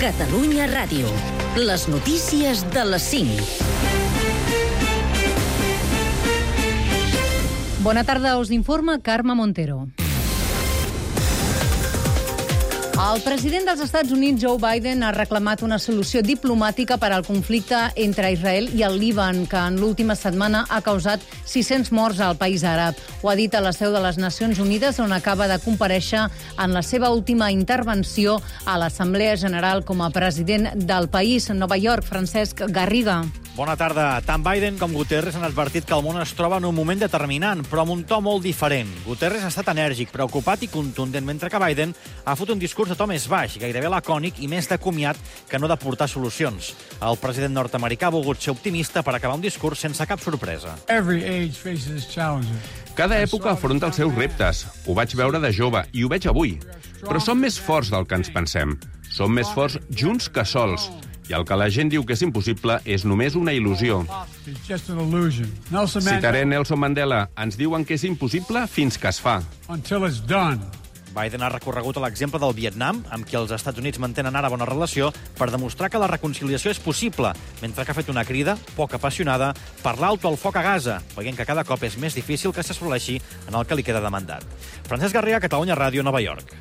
Catalunya Ràdio. Les notícies de les 5. Bona tarda, us informa Carme Montero. El president dels Estats Units, Joe Biden, ha reclamat una solució diplomàtica per al conflicte entre Israel i el Líban, que en l'última setmana ha causat 600 morts al país àrab. Ho ha dit a la seu de les Nacions Unides, on acaba de comparèixer en la seva última intervenció a l'Assemblea General com a president del país. Nova York, Francesc Garriga. Bona tarda. Tant Biden com Guterres han advertit que el món es troba en un moment determinant, però amb un to molt diferent. Guterres ha estat enèrgic, preocupat i contundent, mentre que Biden ha fet un discurs de to més baix, gairebé lacònic i més de comiat que no d'aportar solucions. El president nord-americà ha volgut ser optimista per acabar un discurs sense cap sorpresa. Cada època afronta els seus reptes. Ho vaig veure de jove i ho veig avui. Però som més forts del que ens pensem. Som més forts junts que sols. I el que la gent diu que és impossible és només una il·lusió. Citaré Nelson Mandela. Ens diuen que és impossible fins que es fa. Biden ha recorregut a l'exemple del Vietnam, amb qui els Estats Units mantenen ara bona relació, per demostrar que la reconciliació és possible, mentre que ha fet una crida, poc apassionada, per l'alto al foc a Gaza, veient que cada cop és més difícil que s'assoleixi en el que li queda de mandat. Francesc Garriga, Catalunya Ràdio, Nova York.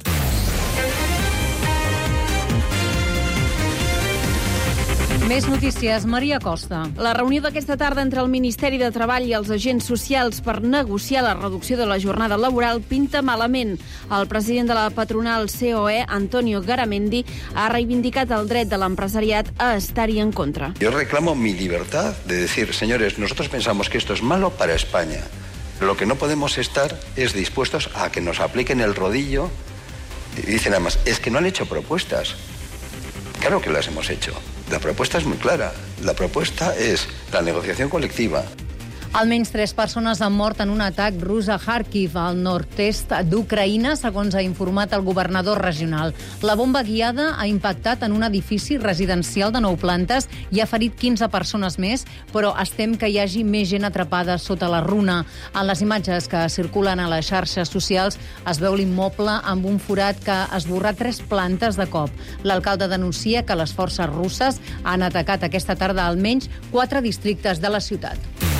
Més notícies, Maria Costa. La reunió d'aquesta tarda entre el Ministeri de Treball i els agents socials per negociar la reducció de la jornada laboral pinta malament. El president de la patronal COE, Antonio Garamendi, ha reivindicat el dret de l'empresariat a estar-hi en contra. Yo reclamo mi libertad de decir, señores, nosotros pensamos que esto es malo para España. Lo que no podemos estar es dispuestos a que nos apliquen el rodillo. Y dicen además, es que no han hecho propuestas. Claro que las hemos hecho. La propuesta es muy clara. La propuesta es la negociación colectiva. Almenys 3 persones han mort en un atac rus a Kharkiv, al nord-est d'Ucraïna, segons ha informat el governador regional. La bomba guiada ha impactat en un edifici residencial de 9 plantes i ha ferit 15 persones més, però es tem que hi hagi més gent atrapada sota la runa. En les imatges que circulen a les xarxes socials es veu l'immoble amb un forat que ha esborrat 3 plantes de cop. L'alcalde denuncia que les forces russes han atacat aquesta tarda almenys 4 districtes de la ciutat.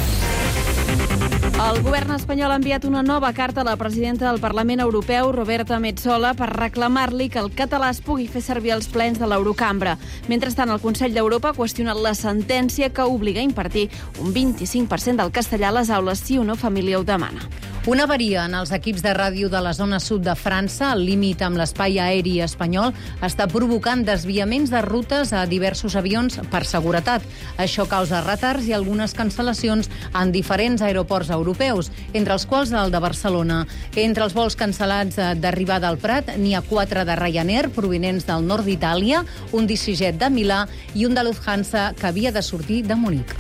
El govern espanyol ha enviat una nova carta a la presidenta del Parlament Europeu, Roberta Metsola, per reclamar-li que el català es pugui fer servir als plens de l'Eurocambra. Mentrestant, el Consell d'Europa ha qüestionat la sentència que obliga a impartir un 25% del castellà a les aules si una família ho demana. Una avaria en els equips de ràdio de la zona sud de França, al límit amb l'espai aeri espanyol, està provocant desviaments de rutes a diversos avions per seguretat. Això causa retards i algunes cancel·lacions en diferents aeroports europeus, entre els quals el de Barcelona. Entre els vols cancel·lats d'arribada al Prat n'hi ha 4 de Ryanair provinents del nord d'Itàlia, un d'EasyJet de Milà i un de Lufthansa que havia de sortir de Munic.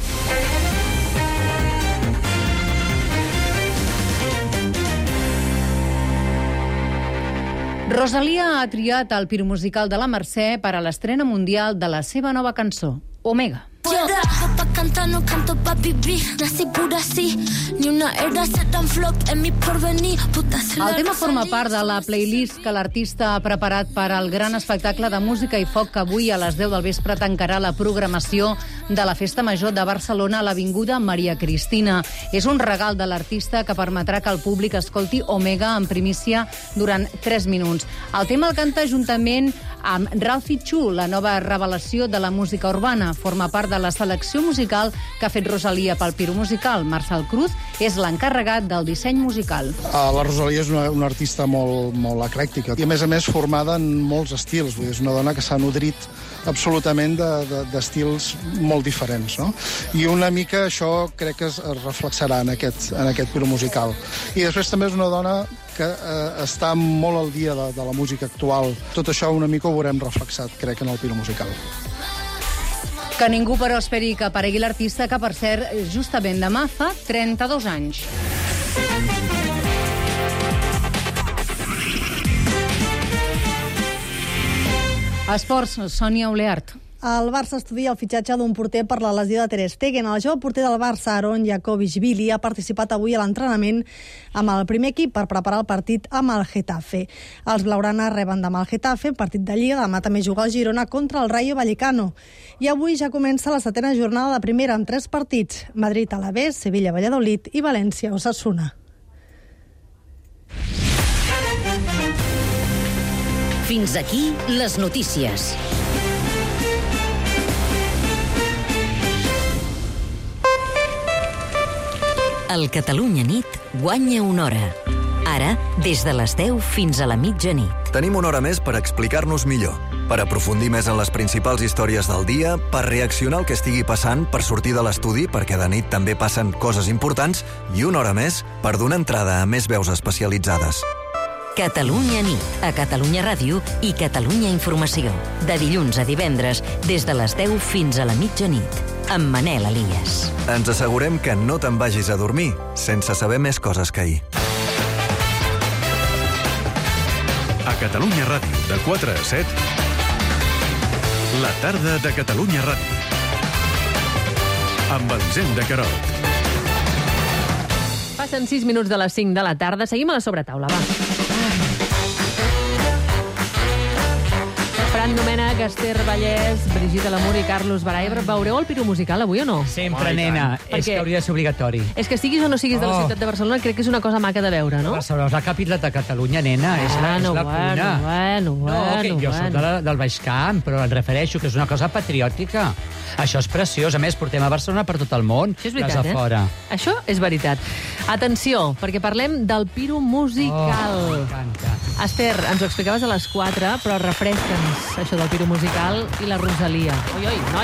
Rosalia ha triat el piromusical de la Mercè per a l'estrena mundial de la seva nova cançó, Omega. No canto pa vivir, nací pura así, ni una era ser tan flop en mi porvenir. El tema forma part de la playlist que l'artista ha preparat per al gran espectacle de música i foc que avui a les 10 del vespre tancarà la programació de la Festa Major de Barcelona a l'Avinguda Maria Cristina. És un regal de l'artista que permetrà que el públic escolti Omega en primícia durant 3 minuts. El tema el canta juntament amb Ralphie Chu, la nova revelació de la música urbana. Forma part de la selecció musical que ha fet Rosalia pel piromusical. Marçal Cruz és l'encarregat del disseny musical. La Rosalia és una artista molt eclèctica i, a més, formada en molts estils. Vull dir, és una dona que s'ha nodrit absolutament d'estils molt diferents, no? I una mica això crec que es reflexarà en aquest piromusical. I després també és una dona que està molt al dia de la música actual. Tot això una mica ho veurem reflexat, crec, en el piromusical. Que ningú, però, esperi que aparegui l'artista que, per cert, justament demà fa 32 anys. Esports, Sònia Oleart. El Barça estudia el fitxatge d'un porter per la lesió de Ter Stegen. El jove porter del Barça, Aaron Jakovic-Vili, ha participat avui a l'entrenament amb el primer equip per preparar el partit amb el Getafe. Els blaugranes reben demà el Getafe, partit de Lliga. Demà també juga el Girona contra el Rayo Vallecano. I avui ja comença la 7ª jornada de primera amb 3 partits. Madrid, Alavés, Sevilla, Valladolid i València, Osasuna. Fins aquí les notícies. El Catalunya Nit guanya una hora. Ara, des de les 10 fins a la mitjanit. Tenim una hora més per explicar-nos millor, per aprofundir més en les principals històries del dia, per reaccionar al que estigui passant, per sortir de l'estudi, perquè de nit també passen coses importants, i una hora més per donar entrada a més veus especialitzades. Catalunya Nit, a Catalunya Ràdio i Catalunya Informació. De dilluns a divendres, des de les 10 fins a la mitjanit. Amb Manel Elias. Ens assegurem que no te'n vagis a dormir sense saber més coses que ahir. A Catalunya Ràdio, de 4 a 7, la tarda de Catalunya Ràdio. Amb Elisenda Querot. Passen 6 minuts de les 5 de la tarda. Seguim a la sobretaula, va. Fran Domènech, Esther Vallès, Brigitte Lamour i Carlos Baraiber. Veureu el Piro Musical avui o no? Sempre, nena. És que hauria de ser obligatori. És que estiguis o no siguis de la ciutat de Barcelona, crec que és una cosa maca de veure, no? Barcelona és la capital de Catalunya, nena. És la cuna. Jo soc del Baix Camp, però em refereixo que és una cosa patriòtica. Això és preciós. A més, portem a Barcelona per tot el món. Això és veritat, Això és veritat. Atenció, perquè parlem del Piro Musical. M'encanta. Esther, ens ho explicaves a les 4, però refresca'ns això del Piro Musical i la Rosalia. Oi, noi.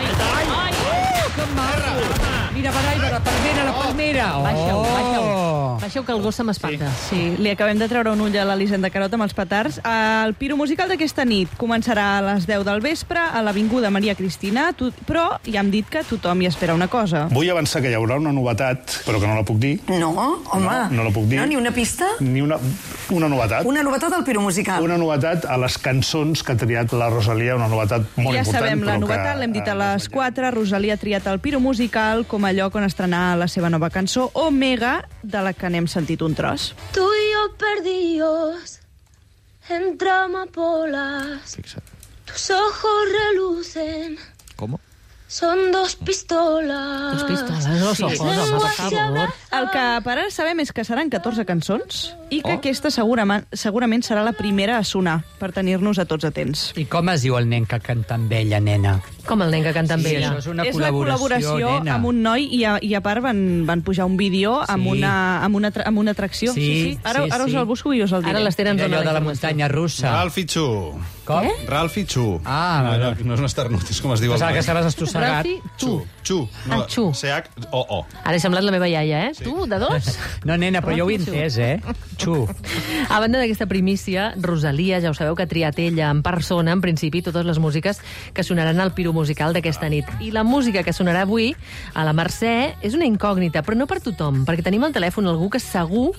Que maco! Mira, Baraiber, la palmera. Baixeu, que el gos se m'espanta. Sí, li acabem de treure un ull a l'Elisenda Querot amb els petards. El Piro Musical d'aquesta nit començarà a les 10 del vespre a l'Avinguda Maria Cristina, però ja hem dit que tothom hi espera una cosa. Vull avançar que hi haurà una novetat, però que no la puc dir. No, home. No la puc dir. No, ni una pista? Ni una novetat. Una novetat al Piro Musical. Una novetat a les cançons que ha triat la Rosalia, una novetat molt important. Ja sabem la novetat, l'hem dit a les 4. Rosalia ha triat el Piro Musical com a lloc on estrenar la seva nova cançó, Omega, de la que n'hem sentit un tros. Tú y yo perdidos entre amapolas. Tus ojos relucen. ¿Cómo? Son 2 pistolas. 2 pistoles, los ojos, home, per favor. El que per ara sabem és que seran 14 cançons i que aquesta segurament serà la primera a sonar, per tenir-nos a tots atents. I com es diu el nen que canta amb ella, nena? Com el nen que canta amb ella? Això és una És la col·laboració nena. amb un noi i a part van pujar un vídeo amb una atracció. Sí. Ara us el busco i us el diré. Ara l'Esther ens dona allò de la muntanya russa. Ralphie Chu. Com? Ralphie Chu. Ah, no és un esternut, és com es diu. Pensava que estaves estossegat. Ralphie Chu. Chu. Chu. C-H-O-O. Ara he semblat la meva iaia, eh? Tu, de 2? No, nena, però jo ho he entès, Chu. A banda d'aquesta primícia, Rosalia, ja ho sabeu que ha triat ella en persona, en principi, totes les músiques que sonaran al Piro Musical d'aquesta nit. I la música que sonarà avui a la Mercè és una incògnita, però no per tothom, perquè tenim al telèfon algú que segur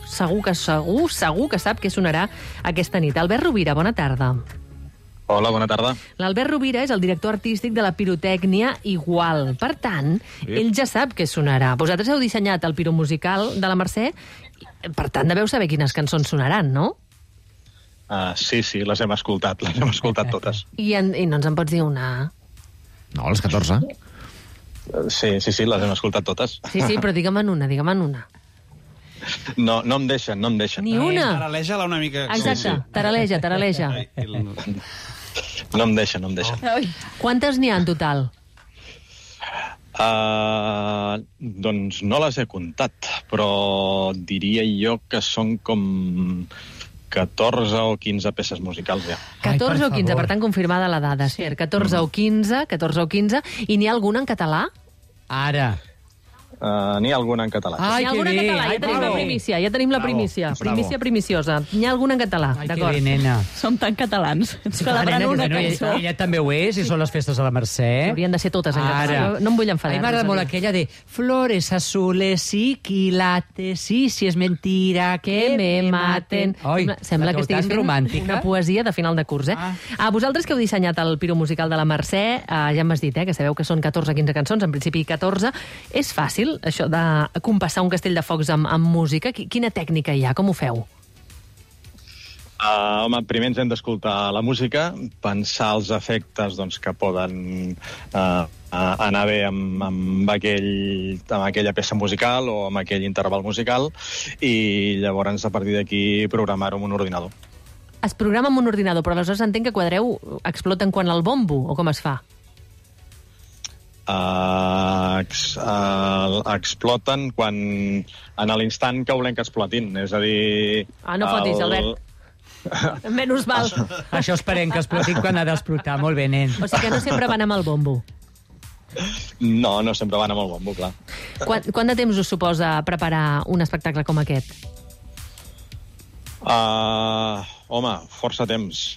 que sap què sonarà aquesta nit. Albert Rovira, bona tarda. Hola, bona tarda. L'Albert Rovira és el director artístic de la pirotècnia Igual. Per tant, ell ja sap què sonarà. Vosaltres heu dissenyat el Piro Musical de la Mercè, per tant, deveu saber quines cançons sonaran, no? Sí, les hem escoltat totes. I no ens en pots dir una? No, les 14. Sí, les hem escoltat totes. Sí, però digue'm en una. No em deixen. Ni una? Taraleja-la una mica. Exacte, sí. Taraleja. No em deixen. Quantes n'hi ha en total? Doncs no les he comptat, però diria jo que són com 14 o 15 peces musicals, ja. 14 o 15, per tant, confirmada la dada, Esther. 14 o 15, i n'hi ha alguna en català? Ara. N'hi ha alguna en català. N'hi ha alguna en català, ja tenim la primícia. Ja tenim la primícia. Primícia primiciosa. N'hi ha alguna en català, d'acord. Que bé, nena. Som tan catalans. Celebrant una cançó. Ella també ho és, i són les festes de la Mercè. Haurien de ser totes en català. No em vull enfadar. A mi m'agrada molt aquella de flores azules y quilates, y si es mentira que me maten. Sembla que estiguis fent una poesia de final de curs, Vosaltres que heu dissenyat el piro musical de la Mercè, ja m'has dit, que sabeu que són 14-15 cançons, en principi 14. És fàcil, això de compassar un castell de focs amb música? Quina tècnica hi ha? Com ho feu? Home, primer ens hem d'escoltar la música, pensar els efectes que poden anar bé amb aquella peça musical o amb aquell interval musical, i llavors a partir d'aquí programar-ho amb un ordinador. Es programa amb un ordinador, però aleshores entenc que quadreu exploten quan el bombo, o com es fa? Exploten en l'instant que volem que explotin, és a dir... No fotis, Albert. Menys mal. Això esperem que explotin quan ha d'explotar. Molt bé, nen. O sigui que no sempre van amb el bombo. No sempre van amb el bombo, clar. Quant de temps us suposa preparar un espectacle com aquest? Home, força temps.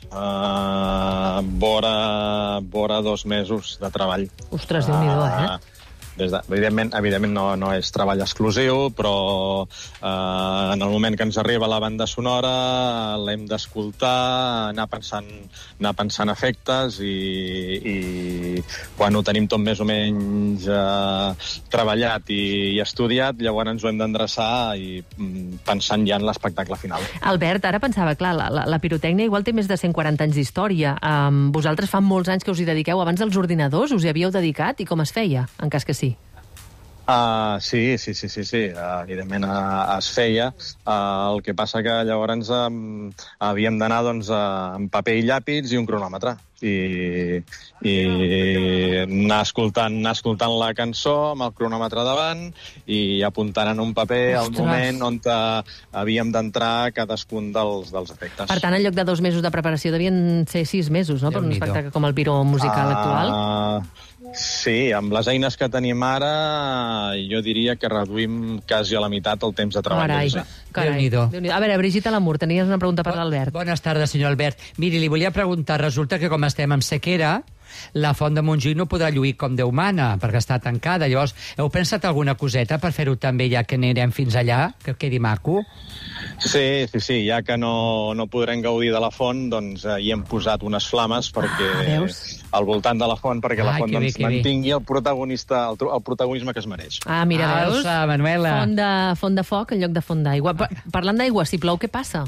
Vora 2 mesos de treball. Ostres, Déu-n'hi-do, Evidentment no és treball exclusiu, però en el moment que ens arriba la banda sonora l'hem d'escoltar, anar pensant efectes, i quan ho tenim tot més o menys treballat i estudiat, llavors ens ho hem d'endreçar i pensant ja en l'espectacle final. Albert, ara pensava, clar, la pirotècnia igual té més de 140 anys d'història. Vosaltres fa molts anys que us hi dediqueu. Abans dels ordinadors us hi havíeu dedicat, i com es feia, en cas que sí? Sí. Evidentment es feia. El que passa que llavors havíem d'anar amb paper i llàpis i un cronòmetre. I anar escoltant la cançó amb el cronòmetre davant i apuntant en un paper el moment on havíem d'entrar cadascun dels efectes. Per tant, en lloc de 2 mesos de preparació devien ser 6 mesos, no?, per un espectacle com el piro musical actual. Sí, amb les eines que tenim ara, jo diria que reduïm quasi a la meitat el temps de treball. Carai. Déu-n'hi-do. A veure, Brigitte Lamour, tenies una pregunta per l'Albert. Bones tardes, senyor Albert. Miri, li volia preguntar, resulta que com estem en sequera, la Font de Montjuïc no podrà lluir com Déu mana, perquè està tancada. Llavors, heu pensat alguna coseta per fer-ho també, ja que anirem fins allà, que quedi maco? Sí, ja que no podrem gaudir de la font, doncs hi hem posat unes flames al voltant de la font, perquè la font mantingui el protagonisme que es mereix. Mira, veus? Manuela. Font de foc en lloc de font d'aigua. Parlant d'aigua, si plou, què passa?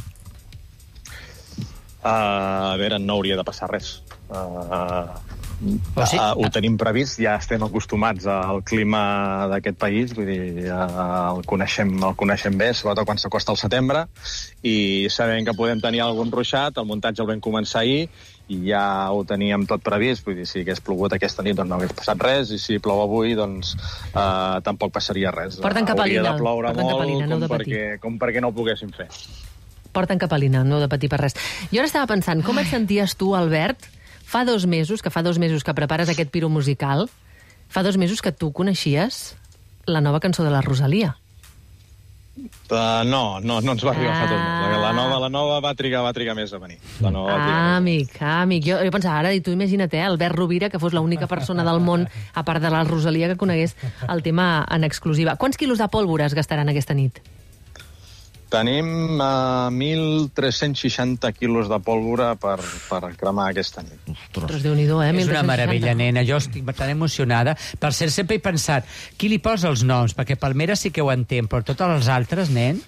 A veure, no hauria de passar res. Ho tenim previst, ja estem acostumats al clima d'aquest país, vull dir, el coneixem bé, sobretot quan s'acosta el setembre, i sabem que podem tenir algun ruixat. El muntatge el vam començar ahir i ja ho teníem tot previst, vull dir, si hagués plogut aquesta nit doncs no hagués passat res, i si plou avui doncs tampoc passaria res. Porten capelina. Hauria de ploure molt com perquè no ho poguéssim fer. Porten capelina, no heu de patir per res. Jo ara estava pensant, com et senties tu, Albert, fa 2 mesos que prepares aquest piro musical, fa 2 mesos que tu coneixies la nova cançó de la Rosalia? No ens va arribar fa 2 mesos. La nova va trigar més a venir. Amic. Jo pensava, ara, tu imagina't, Albert Rovira, que fos l'única persona del món, a part de la Rosalia, que conegués el tema en exclusiva. Quants quilos de pólvora es gastaran aquesta nit? Tenim 1.360 quilos de pólvora per cremar aquesta nit. Ostres, Déu-n'hi-do, És una meravella, nena. Jo estic tan emocionada. Per cert, sempre he pensat, qui li posa els noms? Perquè Palmera sí que ho entén, però totes les altres, nen?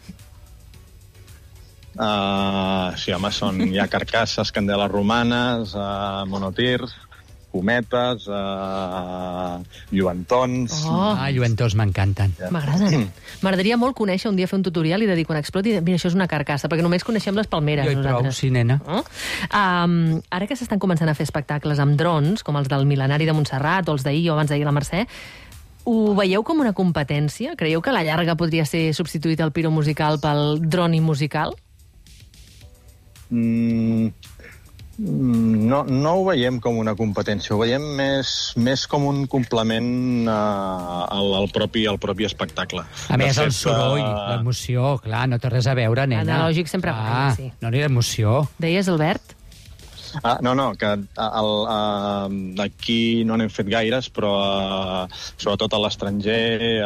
Sí, home, hi ha carcasses, candeles romanes, monotirs, cometes, lluentons... Lluentons m'encanten. M'agraden. M'agradaria molt conèixer un dia, fer un tutorial i de dir, quan exploti, mira, això és una carcassa, perquè només coneixem les palmeres. Jo hi prou, sí, nena. Ara que s'estan començant a fer espectacles amb drons, com els del Mil·lenari de Montserrat o els d'ahir o abans d'ahir la Mercè, ho veieu com una competència? Creieu que a la llarga podria ser substituït el piro musical pel droni musical? no ho veiem com una competència, ho veiem més com un complement al propi espectacle. A més, el soroll, l'emoció, clar, no té res a veure, nena. Analògic sempre guanya, sí. No n'hi ha emoció. Deies, Albert? No, que aquí no n'hem fet gaires, però sobretot a l'estranger,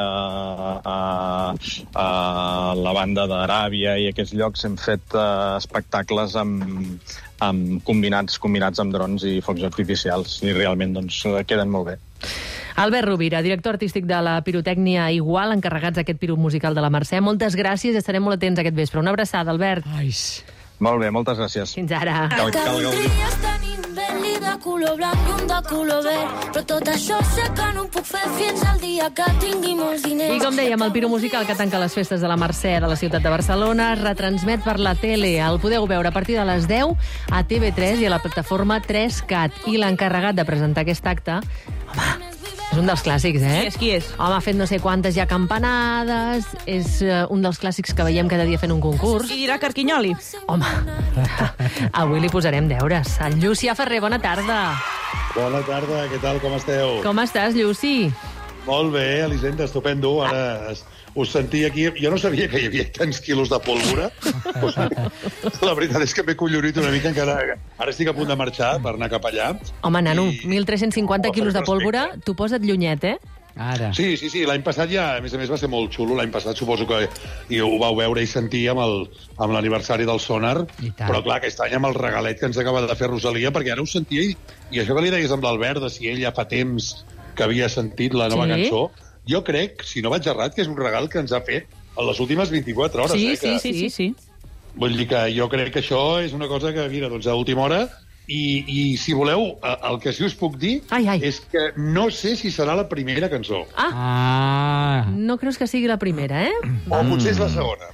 a la banda d'Aràbia i aquests llocs hem fet espectacles combinats amb drons i focs artificials, i realment queden molt bé. Albert Rovira, director artístic de la Pirotècnia Igual, encarregats d'aquest piro musical de la Mercè. Moltes gràcies i estarem molt atents aquest vespre. Una abraçada, Albert. Molt bé, moltes gràcies. Fins ara. Dies tenim vel·li de color blanc i un de color verd, però tot això sé que no ho puc fer fins al dia que tingui molts diners. I com dèiem, el piro musical que tanca les festes de la Mercè de la ciutat de Barcelona es retransmet per la tele. El podeu veure a partir de les 10 a TV3 i a la plataforma 3CAT. I l'encarregat de presentar aquest acte, home, és un dels clàssics, eh? Qui és? Home, ha fet no sé quantes ja campanades, és un dels clàssics que veiem cada dia fent un concurs. I dirà Carquinyoli. Home, avui li posarem deures. En Llucià Ferrer, bona tarda. Bona tarda, què tal, com esteu? Com estàs, Lluci? Molt bé, Elisenda, estupendo. Ara us sentia aquí... Jo no sabia que hi havia tants quilos de pólvora. La veritat és que m'he collonit una mica encara. Ara estic a punt de marxar per anar cap allà. Home, nano, 1.350 quilos de pólvora, t'ho posa't llunyet, eh? Ara. Sí, l'any passat ja, a més va ser molt xulo. L'any passat suposo que ho vau veure i sentir amb l'aniversari del Sonar, però clar, aquest any amb el regalet que ens acaba de fer Rosalia, perquè ara ho sentia i això que li deies amb l'Albert, de si ell ja fa temps que havia sentit la nova cançó, jo crec, si no vaig errat, que és un regal que ens ha fet en les últimes 24 hores. Sí. Vull dir que jo crec que això és una cosa que, mira, a última hora. I si voleu, el que sí us puc dir és que no sé si serà la primera cançó. No creus que sigui la primera, eh? O potser és la segona.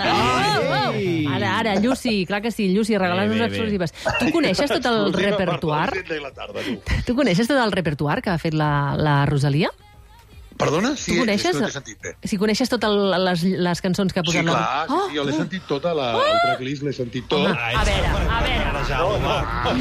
Ara, Lluci, clar que sí, Lluci, regalant-nos exclusives. Tu coneixes tot el repertoire? Tu coneixes tot el repertoire que ha fet la Rosalia? Perdona? Sí, tu coneixes? Si coneixes totes les cançons que ha posat... Sí, clar, jo l'he sentit tota, el tracklist l'he sentit tot. A veure.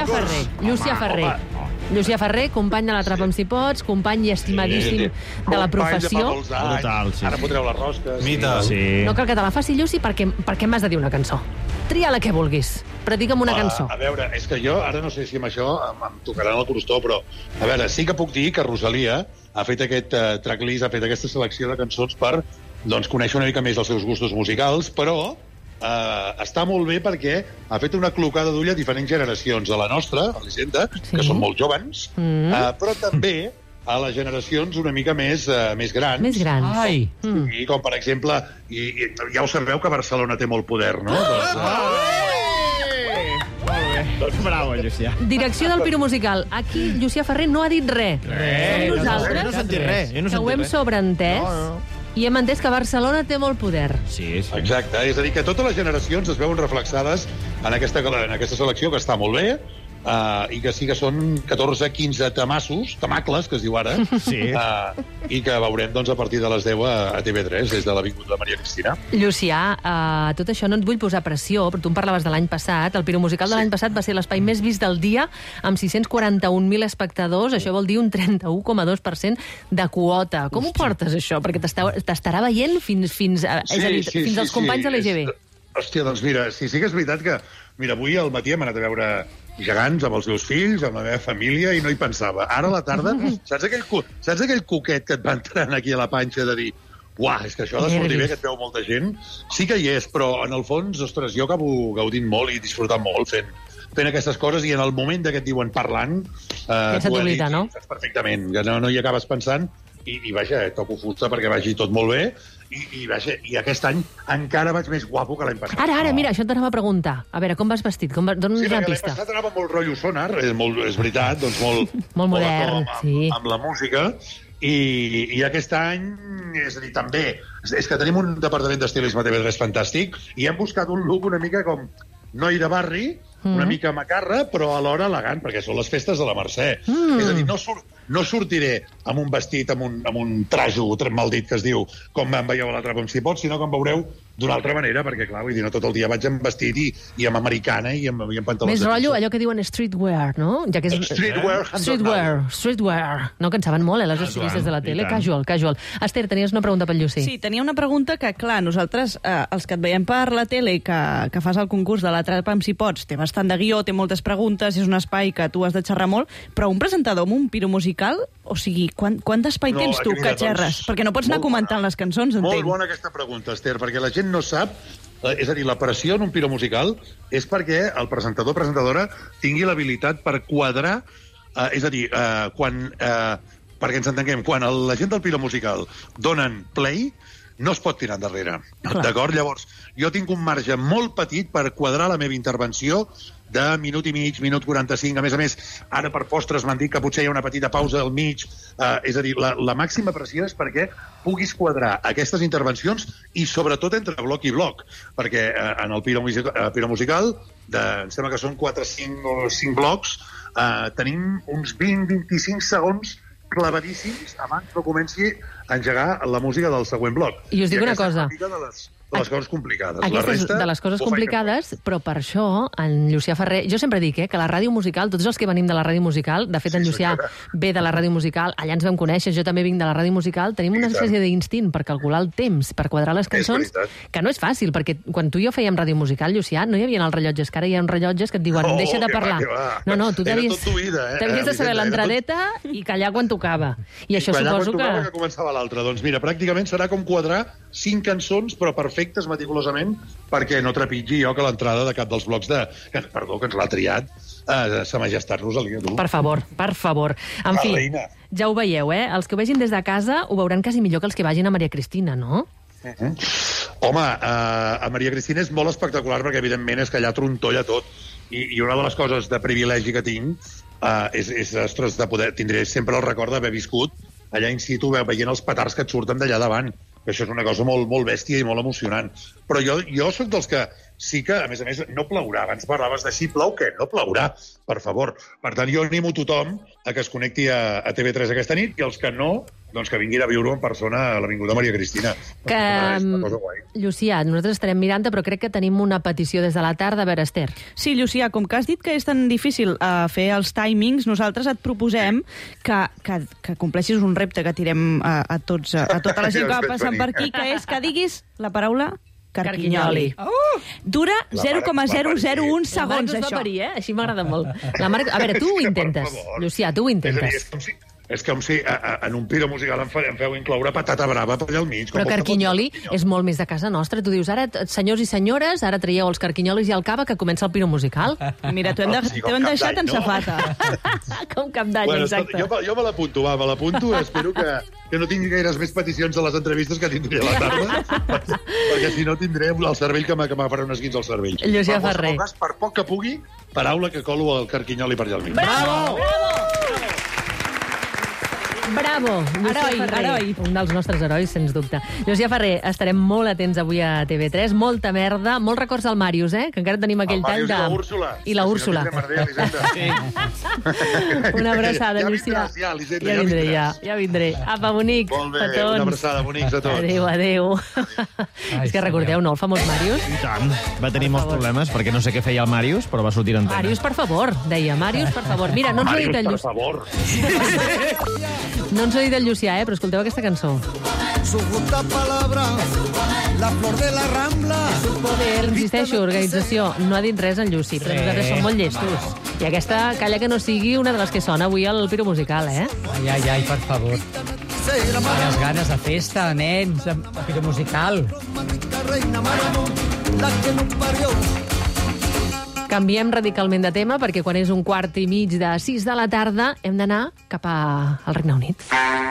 Llucià Ferrer, company de la Trapa amb si pots, company i estimadíssim de la professió. Brutal, sí. Ara fotreu les rosques. Mita. No cal que te la faci, Lluci, perquè m'has de dir una cançó. Tria la que vulguis, però digue'm una cançó. A veure, és que jo ara no sé si amb això em tocaran el crostó, però a veure, sí que puc dir que Rosalia ha fet aquest tracklist, ha fet aquesta selecció de cançons per conèixer una mica més els seus gustos musicals, però està molt bé perquè ha fet una clocada d'ull a diferents generacions. A la nostra, a l'Elisenda, que són molt joves, però també a les generacions una mica més grans. Més grans. I com, per exemple, ja ho sabeu que Barcelona té molt poder, no? Bravo, Llucià. Direcció del piro musical. Aquí Llucià Ferrer no ha dit res. Som nosaltres no he sentit res. que ho hem sobreentès i hem entès que Barcelona té molt poder. Sí. Exacte, és a dir, que totes les generacions es veuen reflexades en aquesta selecció, que està molt bé, i que sí que són 14-15 temacles, que es diu ara, i que veurem a partir de les 10 a TV3, des de l'Avinguda Maria Cristina. Llucià, tot això no et vull posar pressió, però tu em parlaves de l'any passat. El piro musical de l'any passat va ser l'espai més vist del dia, amb 641.000 espectadors. Això vol dir un 31,2% de quota. Com ho portes, això? Perquè t'estarà veient fins als companys de l'EGB. Hòstia, doncs mira, sí que és veritat que... Mira, avui al matí hem anat a veure Gegants amb els meus fills, amb la meva família, i no hi pensava. Ara a la tarda, saps aquell coquet que et va entrant aquí a la panxa de dir uah, és que això ha de sortir bé, que et veu molta gent? Sí que hi és, però en el fons, ostres, jo acabo gaudint molt i disfrutant molt fent aquestes coses, i en el moment que et diuen parlant... Ja se t'oblida, no? Saps perfectament, que no hi acabes pensant, i vaja, toco fusta perquè vagi tot molt bé, i aquest any encara vaig més guapo que l'any passat. Ara, mira, això t'anava a preguntar. A veure, com vas vestit? Dóna'ns una pista. L'any passat anava molt rotllo Sonar, és veritat, doncs molt modern, sí. Amb la música, i aquest any, és a dir, també, és que tenim un departament d'estilisme TV3 fantàstic, i hem buscat un look una mica com noi de barri, una mica macarra, però alhora elegant, perquè són les festes de la Mercè. És a dir, no sortiré amb un vestit, amb un trajo mal dit que es diu, com em veieu a la Trapa amb si pot, sinó que em veureu d'una altra manera, perquè, clar, vull dir, no tot el dia vaig amb vestit i amb americana i amb pantalons. Més rotllo, allò que diuen streetwear, no? Ja que és... Streetwear. No, que en saben molt, les estilistes de la tele. Casual. Esther, tenies una pregunta pel Llucí. Sí, tenia una pregunta que, clar, nosaltres, els que et veiem per la tele i que fas el concurs de l'Atrapa'm si pots, té bastant de guió, té moltes preguntes, és un espai que tu has de xerrar molt, però un presentador amb un piro musical, o sigui, quant d'espai tens tu que xerres? Perquè no pots anar comentant les cançons, entenc. Molt bona aquesta pregunta, Esther, perquè la gent no sap, és a dir, la pressió en un piro musical és perquè el presentador o presentadora tingui l'habilitat per quadrar, és a dir, perquè ens entenguem, quan la gent del piro musical donen play, no es pot tirar endarrere. D'acord? Llavors, jo tinc un marge molt petit per quadrar la meva intervenció de minut i mig, minut 45. A més, ara per postres m'han dit que potser hi ha una petita pausa al mig. És a dir, la màxima pressió és perquè puguis quadrar aquestes intervencions i sobretot entre bloc i bloc. Perquè en el piro musical, em sembla que són 4, 5 o 5 blocs, tenim uns 20-25 segons clavadíssims abans no comenci a engegar la música del següent bloc. I us dic una cosa. De les coses complicades. Aquesta és de les coses complicades, però per això en Llucià Ferrer... Jo sempre dic que la ràdio musical, tots els que venim de la ràdio musical, de fet en Llucià ve de la ràdio musical, allà ens vam conèixer, jo també vinc de la ràdio musical, tenim una espècie d'instint per calcular el temps, per quadrar les cançons, que no és fàcil, perquè quan tu i jo fèiem ràdio musical, Llucià, no hi havia els rellotges, que ara hi ha uns rellotges que et diuen deixa de parlar. No, tu t'havies de saber l'entradeta i callar quan tocava. I això suposo que... que començava l'altre. Doncs mira, pràcticament serà com quadrar 5 cançons, però perfectes meticulosament, perquè no trepitgi jo que l'entrada de cap dels blocs perdó, que ens l'ha triat Sa Majestat Rosalia, tu. Per favor. En fi, ja ho veieu, Els que ho vegin des de casa ho veuran quasi millor que els que vagin a Maria Cristina, no? Home, a Maria Cristina és molt espectacular perquè, evidentment, és que allà trontolla tot. I una de les coses de privilegi que tinc és ostres, de poder... Tindré sempre el record d'haver viscut allà in situ veient els petards que et surten d'allà davant. Això és una cosa molt, molt bèstia i molt emocionant. Però jo sóc dels que sí que, a més, no plourà. Abans parlaves de si plou, què? No plourà, per favor. Per tant, jo animo tothom a que es connecti a TV3 aquesta nit i els que no, doncs que vinguin a viure en persona a l'Avinguda Maria Cristina. Llucià, nosaltres estarem mirant-te, però crec que tenim una petició des de la tarda. A veure, Esther. Sí, Llucià, com que has dit que és tan difícil fer els timings, nosaltres et proposem que compleixis un repte que tirem a tota la gent que va passant per aquí, que és que diguis la paraula carquinyoli. Dura 0,001 segons, això. La Marc us va parir, Així m'agrada molt. A veure, tu ho intentes, Llucià, tu ho intentes. És com si en un piro musical em feu incloure patata brava per allà al mig. Però carquinyoli és molt més de casa nostra. Tu dius, ara, senyors i senyores, ara traieu els carquinyolis i el cava que comença el piro musical. Mira, t'ho hem deixat en safata. Com cap d'any, exacte. Jo me l'apunto, espero que no tingui gaires més peticions de les entrevistes que tindré a la tarda, perquè si no tindré el cervell que m'afarà un esquins al cervell. Llucià Ferrer. Per poc que pugui, paraula que colo el carquinyoli per allà al mig. Bravo! Bravo! Heroi. Un dels nostres herois, sens dubte. Llucià Ferrer, estarem molt atents avui a TV3. Molta merda, molts records al Màrius, que encara tenim aquell tall de... I la Úrsula. Una abraçada, Llucià. Ja vindré. Apa, bonic. Molt bé, una abraçada, bonics a tots. Adéu. És que recordeu, no, el famós Màrius? I tant. Va tenir molts problemes perquè no sé què feia el Màrius, però va sortir en antena. Màrius, per favor, deia. Màrius, per favor. Mira, no ens ho ha dit el Llucià. No ens ho ha dit el Llucià, però escolteu aquesta cançó. Su justa palabra, la flor de la Rambla. Insisteixo, organització, no ha dit res el Llucí, però nosaltres som molt llestos. I aquesta, calla que no sigui una de les que sona avui al Piro Musical, Ai, per favor. Les ganes de festa, nens, el Piro Musical. Canviem radicalment de tema perquè quan és 1:15 de 6 de la tarda hem d'anar cap al Regne Unit.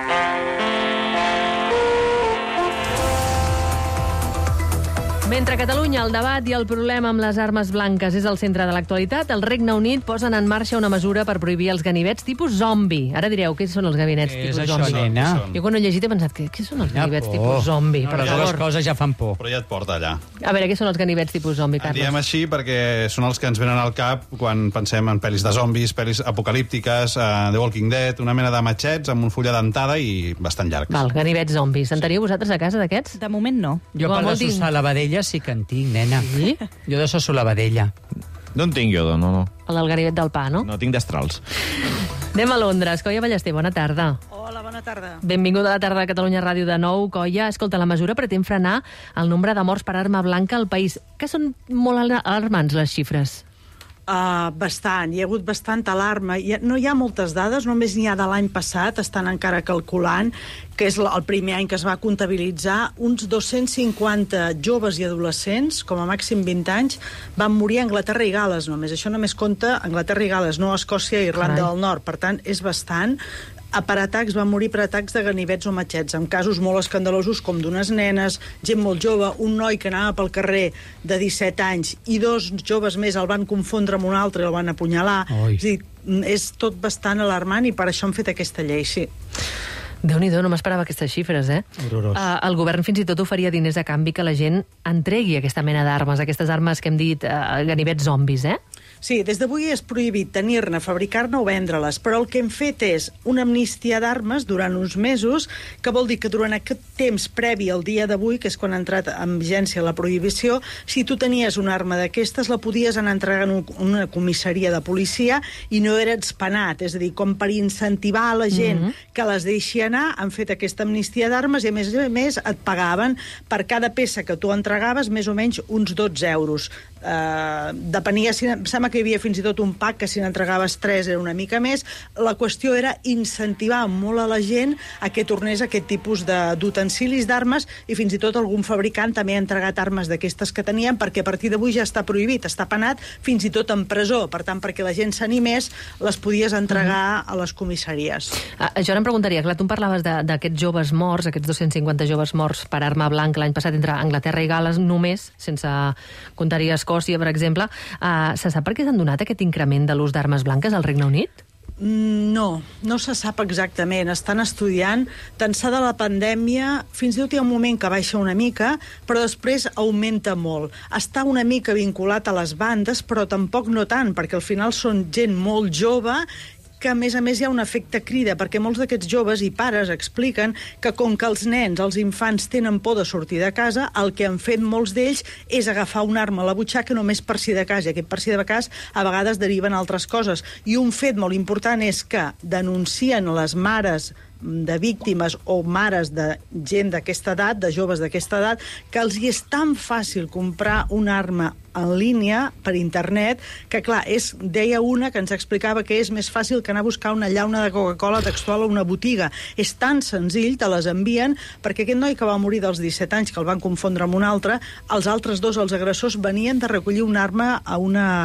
Mentre a Catalunya el debat i el problema amb les armes blanques és al centre de l'actualitat, el Regne Unit posen en marxa una mesura per prohibir els ganivets tipus zombi. Ara direu, què són els ganivets tipus zombi? Nena? Jo quan ho he llegit he pensat, què són els ganivets tipus zombi? Les coses ja fan por. Però ja et porta allà. A veure, què són els ganivets tipus zombi, Carles? Diem així perquè són els que ens venen al cap quan pensem en pel·lis de zombis, pel·lis apocalíptiques, The Walking Dead, una mena de matxets amb un fulla dentada i bastant llargs. Val, ganivets zombis. En teniu vosaltres a casa d'aquests? De moment no. Jo per destrossar la vedella Sabadella sí que en tinc, nena. Sí? Jo de Solabadella. No en tinc jo, no. El del ganivet del pa, no? No, tinc destrals. Anem a Londres. Coia Ballester, bona tarda. Hola, bona tarda. Benvinguda a la tarda de Catalunya Ràdio de nou. Coia, escolta, la mesura pretén frenar el nombre de morts per arma blanca al país, que són molt alarmants, les xifres. Bastant, hi ha hagut bastant alarma. No hi ha moltes dades, només n'hi ha de l'any passat, estan encara calculant, que és el primer any que es va comptabilitzar, uns 250 joves i adolescents, com a màxim 20 anys, van morir a Anglaterra i Gales només. Això només compta Anglaterra i Gales, no Escòcia i Irlanda del Nord. Per tant, és bastant. Per atacs, van morir per atacs de ganivets o matxets, amb casos molt escandalosos com d'unes nenes, gent molt jove, un noi que anava pel carrer de 17 anys i 2 joves més el van confondre amb un altre i el van apunyalar. És dir, és tot bastant alarmant i per això han fet aquesta llei, sí. Déu-n'hi-do, no m'esperava aquestes xifres, eh? Horrorós. El govern fins i tot oferia diners a canvi que la gent entregui aquesta mena d'armes, aquestes armes que hem dit ganivets zombis, eh? Sí, des d'avui és prohibit tenir-ne, fabricar-ne o vendre-les, però el que hem fet és una amnistia d'armes durant uns mesos, que vol dir que durant aquest temps previ al dia d'avui, que és quan ha entrat en vigència la prohibició, si tu tenies una arma d'aquestes, la podies anar entregant a una comissaria de policia i no eres penat. És a dir, com per incentivar a la gent que les deixi anar, han fet aquesta amnistia d'armes i, a més, et pagaven per cada peça que tu entregaves més o menys uns 12 euros. Depenia, em sembla que hi havia fins i tot un pack que si n'entregaves 3 era una mica més. La qüestió era incentivar molt a la gent a que tornés a aquest tipus d'utensilis d'armes i fins i tot algun fabricant també ha entregat armes d'aquestes que tenien perquè a partir d'avui ja està prohibit, està penat fins i tot en presó. Per tant, perquè la gent s'animés, les podies entregar a les comissaries. Jo ara em preguntaria, clar, tu em parlaves d'aquests joves morts, aquests 250 joves morts per arma blanca l'any passat entre Anglaterra i Gales només, sense comptar-hi Escòcia, per exemple. Se sap per què s'han donat aquest increment de l'ús d'armes blanques al Regne Unit? No se sap exactament. Estan estudiant. D'ençà de la pandèmia, fins i tot hi ha un moment que baixa una mica, però després augmenta molt. Està una mica vinculat a les bandes, però tampoc no tant, perquè al final són gent molt jove que, a més, hi ha un efecte crida, perquè molts d'aquests joves i pares expliquen que com que els nens, els infants, tenen por de sortir de casa, el que han fet molts d'ells és agafar una arma a la butxaca només per si de cas, i aquest per si de cas a vegades deriven altres coses. I un fet molt important és que denuncien les mares de víctimes o mares de gent d'aquesta edat, de joves d'aquesta edat, que els hi és tan fàcil comprar una arma en línia, per internet, que clar, deia una que ens explicava que és més fàcil que anar a buscar una llauna de Coca-Cola textual a una botiga. És tan senzill, te les envien, perquè aquest noi que va morir dels 17 anys, que el van confondre amb un altre, els altres dos, els agressors, venien de recollir una arma a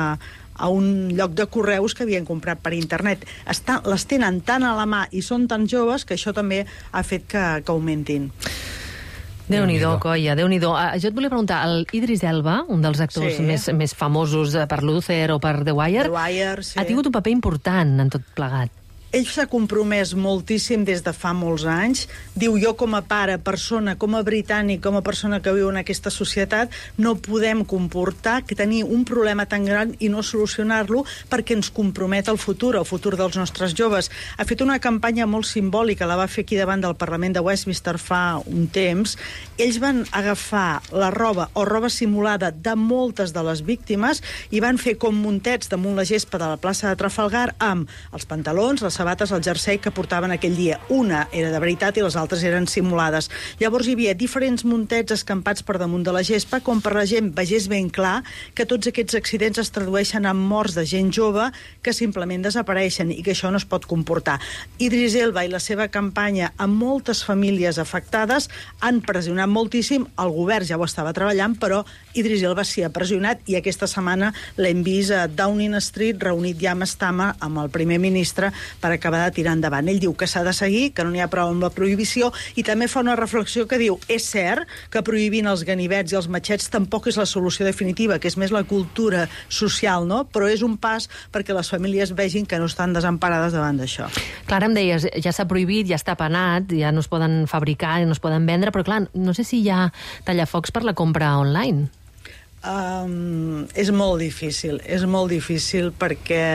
un lloc de correus que havien comprat per internet. Les tenen tan a la mà i són tan joves que això també ha fet que augmentin. Déu-n'hi-do, Coia, Déu-n'hi-do. Jo et volia preguntar, el Idris Elba, un dels actors més famosos per Luther o per The Wire, ha tingut un paper important en tot plegat. Ell s'ha compromès moltíssim des de fa molts anys. Diu, jo com a pare, persona, com a britànic, com a persona que viu en aquesta societat, no podem comportar que tenir un problema tan gran i no solucionar-lo perquè ens compromet el futur dels nostres joves. Ha fet una campanya molt simbòlica, la va fer aquí davant del Parlament de Westminster fa un temps. Ells van agafar la roba o roba simulada de moltes de les víctimes i van fer com muntets damunt la gespa de la plaça de Trafalgar amb els pantalons, les sabates, el jersei que portaven aquell dia. Una era de veritat i les altres eren simulades. Llavors hi havia diferents muntets escampats per damunt de la gespa, com per la gent vegés ben clar que tots aquests accidents es tradueixen en morts de gent jove que simplement desapareixen i que això no es pot comportar. Idris Elba i la seva campanya amb moltes famílies afectades han pressionat moltíssim. El govern ja ho estava treballant, però Idris Elba s'hi ha pressionat i aquesta setmana l'hem vist a Downing Street reunit ja amb Stama, amb el primer ministre, per acabar de tirar endavant. Ell diu que s'ha de seguir, que no n'hi ha prou amb la prohibició, i també fa una reflexió que diu, és cert que prohibint els ganivets i els matxets tampoc és la solució definitiva, que és més la cultura social, no? Però és un pas perquè les famílies vegin que no estan desemparades davant d'això. Clar, em deies, ja s'ha prohibit, ja està penat, ja no es poden fabricar, no es poden vendre, però clar, no sé si hi ha tallafocs per la compra online. És molt difícil perquè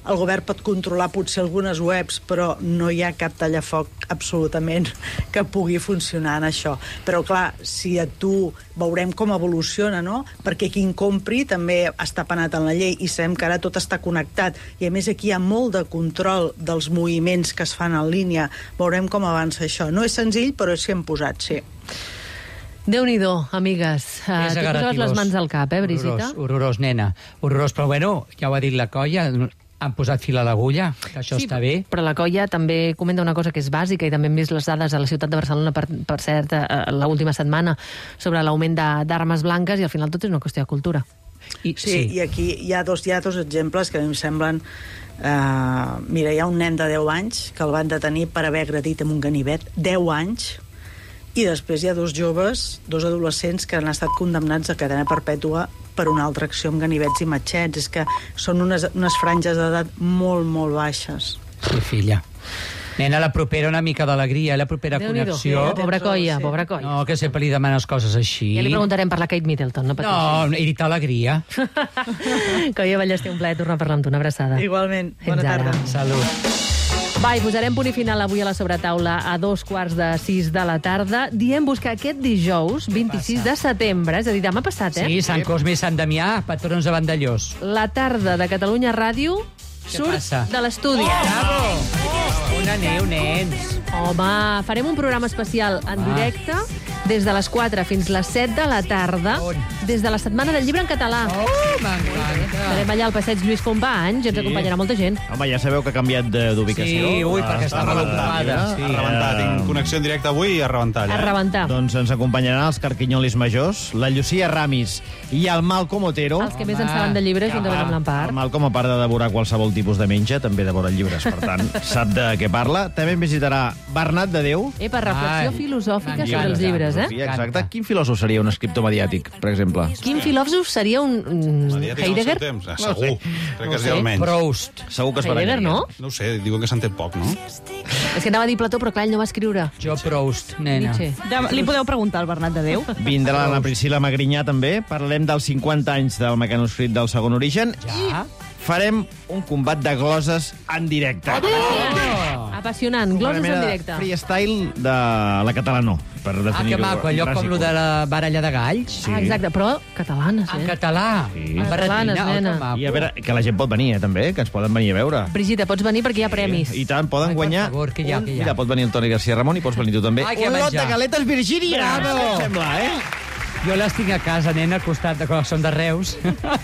el govern pot controlar potser algunes webs, però no hi ha cap tallafoc absolutament que pugui funcionar en això. Però clar, si a tu veurem com evoluciona, no? Perquè qui en compri també està penat en la llei i sabem que ara tot està connectat i a més aquí hi ha molt de control dels moviments que es fan en línia. Veurem com avança això. No és senzill, però s'hi hem posat, sí. Déu-n'hi-do, amigues. Tu posaves les mans al cap, Brigitta? Horrorós, nena. Horrorós, però bueno, ja ho ha dit la colla, han posat fil a l'agulla, que això està bé. Però la colla també comenta una cosa que és bàsica i també hem vist les dades a la ciutat de Barcelona, per cert, l'última setmana, sobre l'augment d'armes blanques i al final tot és una qüestió de cultura. Sí, i aquí hi ha dos exemples que a mi em semblen... Mira, hi ha un nen de 10 anys que el van detenir per haver agredit amb un ganivet, 10 anys, i després hi ha dos joves, dos adolescents que han estat condemnats a cadena perpètua per una altra acció amb ganivets i matxets. És que són unes franges d'edat molt, molt baixes. Sí, filla. Nena, la propera una mica d'alegria, la propera connexió... Pobra colla, pobra colla. No, que sempre li demanes coses així. Ja li preguntarem per la Kate Middleton, no pateixi. No, he dit alegria. Colla Ballester, un plaer tornar a parlar amb tu, una abraçada. Igualment, bona tarda. Salut. Va, i posarem punt i final avui a la sobretaula a 5:45 de la tarda. Diem-vos que aquest dijous, 26 de setembre, és a dir, demà passat, Sí, Sant Cosme i Sant Damià, patrons de Vandellós. La tarda de Catalunya Ràdio surt de l'estudi. Bravo! On aneu, nens? Home, farem un programa especial en directe des de les 4 fins les 7 de la tarda, des de la Setmana del Llibre en Català. M'encanta. Estarem allà al passeig Lluís Companys, ens acompanyarà molta gent. Home, ja sabeu que ha canviat d'ubicació. Sí, ui, perquè està molt ocupada. Sí, ha rebentat. Tinc connexió en directe avui i a rebentar allà. A rebentar. Doncs ens acompanyaran els carquinyolis majors, la Llucia Ramis i el Malcom Otero. Els que més en saben de llibres, juntament amb l'Empar. El Malcom, a part de devorar qualsevol tipus de menja, també devora llibres, per tant, sap de què parla. També em visitarà Bernat de Déu. Per reflexió filosòfica sobre els llibres, Exacte. Quin filòsof seria un escriptor mediàtic, per exemple? Quin filòsof seria un Heidegger? Segur. Crec que és almenys. Proust. Segur que es Heidegger, no? No ho sé, diuen que s'entén poc, no? És que anava a dir Plató, però clar, ell no va escriure. Jo Proust, nena. Li podeu preguntar al Bernat de Déu? Vindrà la Priscila Magrinyà, també. Parlem dels 50 anys del mecanoscrit del Segon Origen. Ja? Farem un combat de gloses en directe. Apassionant, gloses en directe. Freestyle de la catalanó, per definir-ho. Que maco, allò com lo de la baralla de galls. Sí. Exacte, però catalanes, En català. Sí. Catalanes, nena. I a veure, que la gent pot venir, també, que ens poden venir a veure. Brigitte, pots venir perquè hi ha premis. I tant, poden guanyar... Per favor, que hi ha. Mira, pot venir el Toni García Ramon i pots venir tu també. Ai, un lot de galetes Virgínia! Bravo! Què et sembla, Jo les tinc a casa, nena, al costat de quan són de Reus.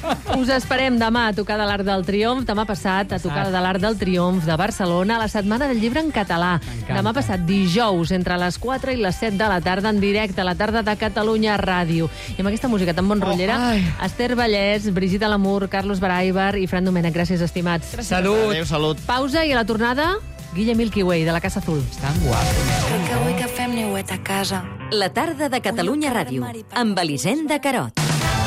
Us esperem demà a tocar de l'Arc del Triomf, demà passat a tocar de l'Arc del Triomf de Barcelona, a la Setmana del Llibre en Català. Demà passat, dijous, entre les 4 i les 7 de la tarda, en directe, a la tarda de Catalunya Ràdio. I amb aquesta música tan bon rotllera, Esther Vallès, Brigitte Lamour, Carlos Baraibar i Fran Domènech. Gràcies, estimats. Salut. Adéu, salut. Pausa i a la tornada, Guille Milky Way, de la Casa Azul. Estan guapos. Que vull que fem niuet a casa. La tarda de Catalunya Ràdio, amb Elisenda Carot.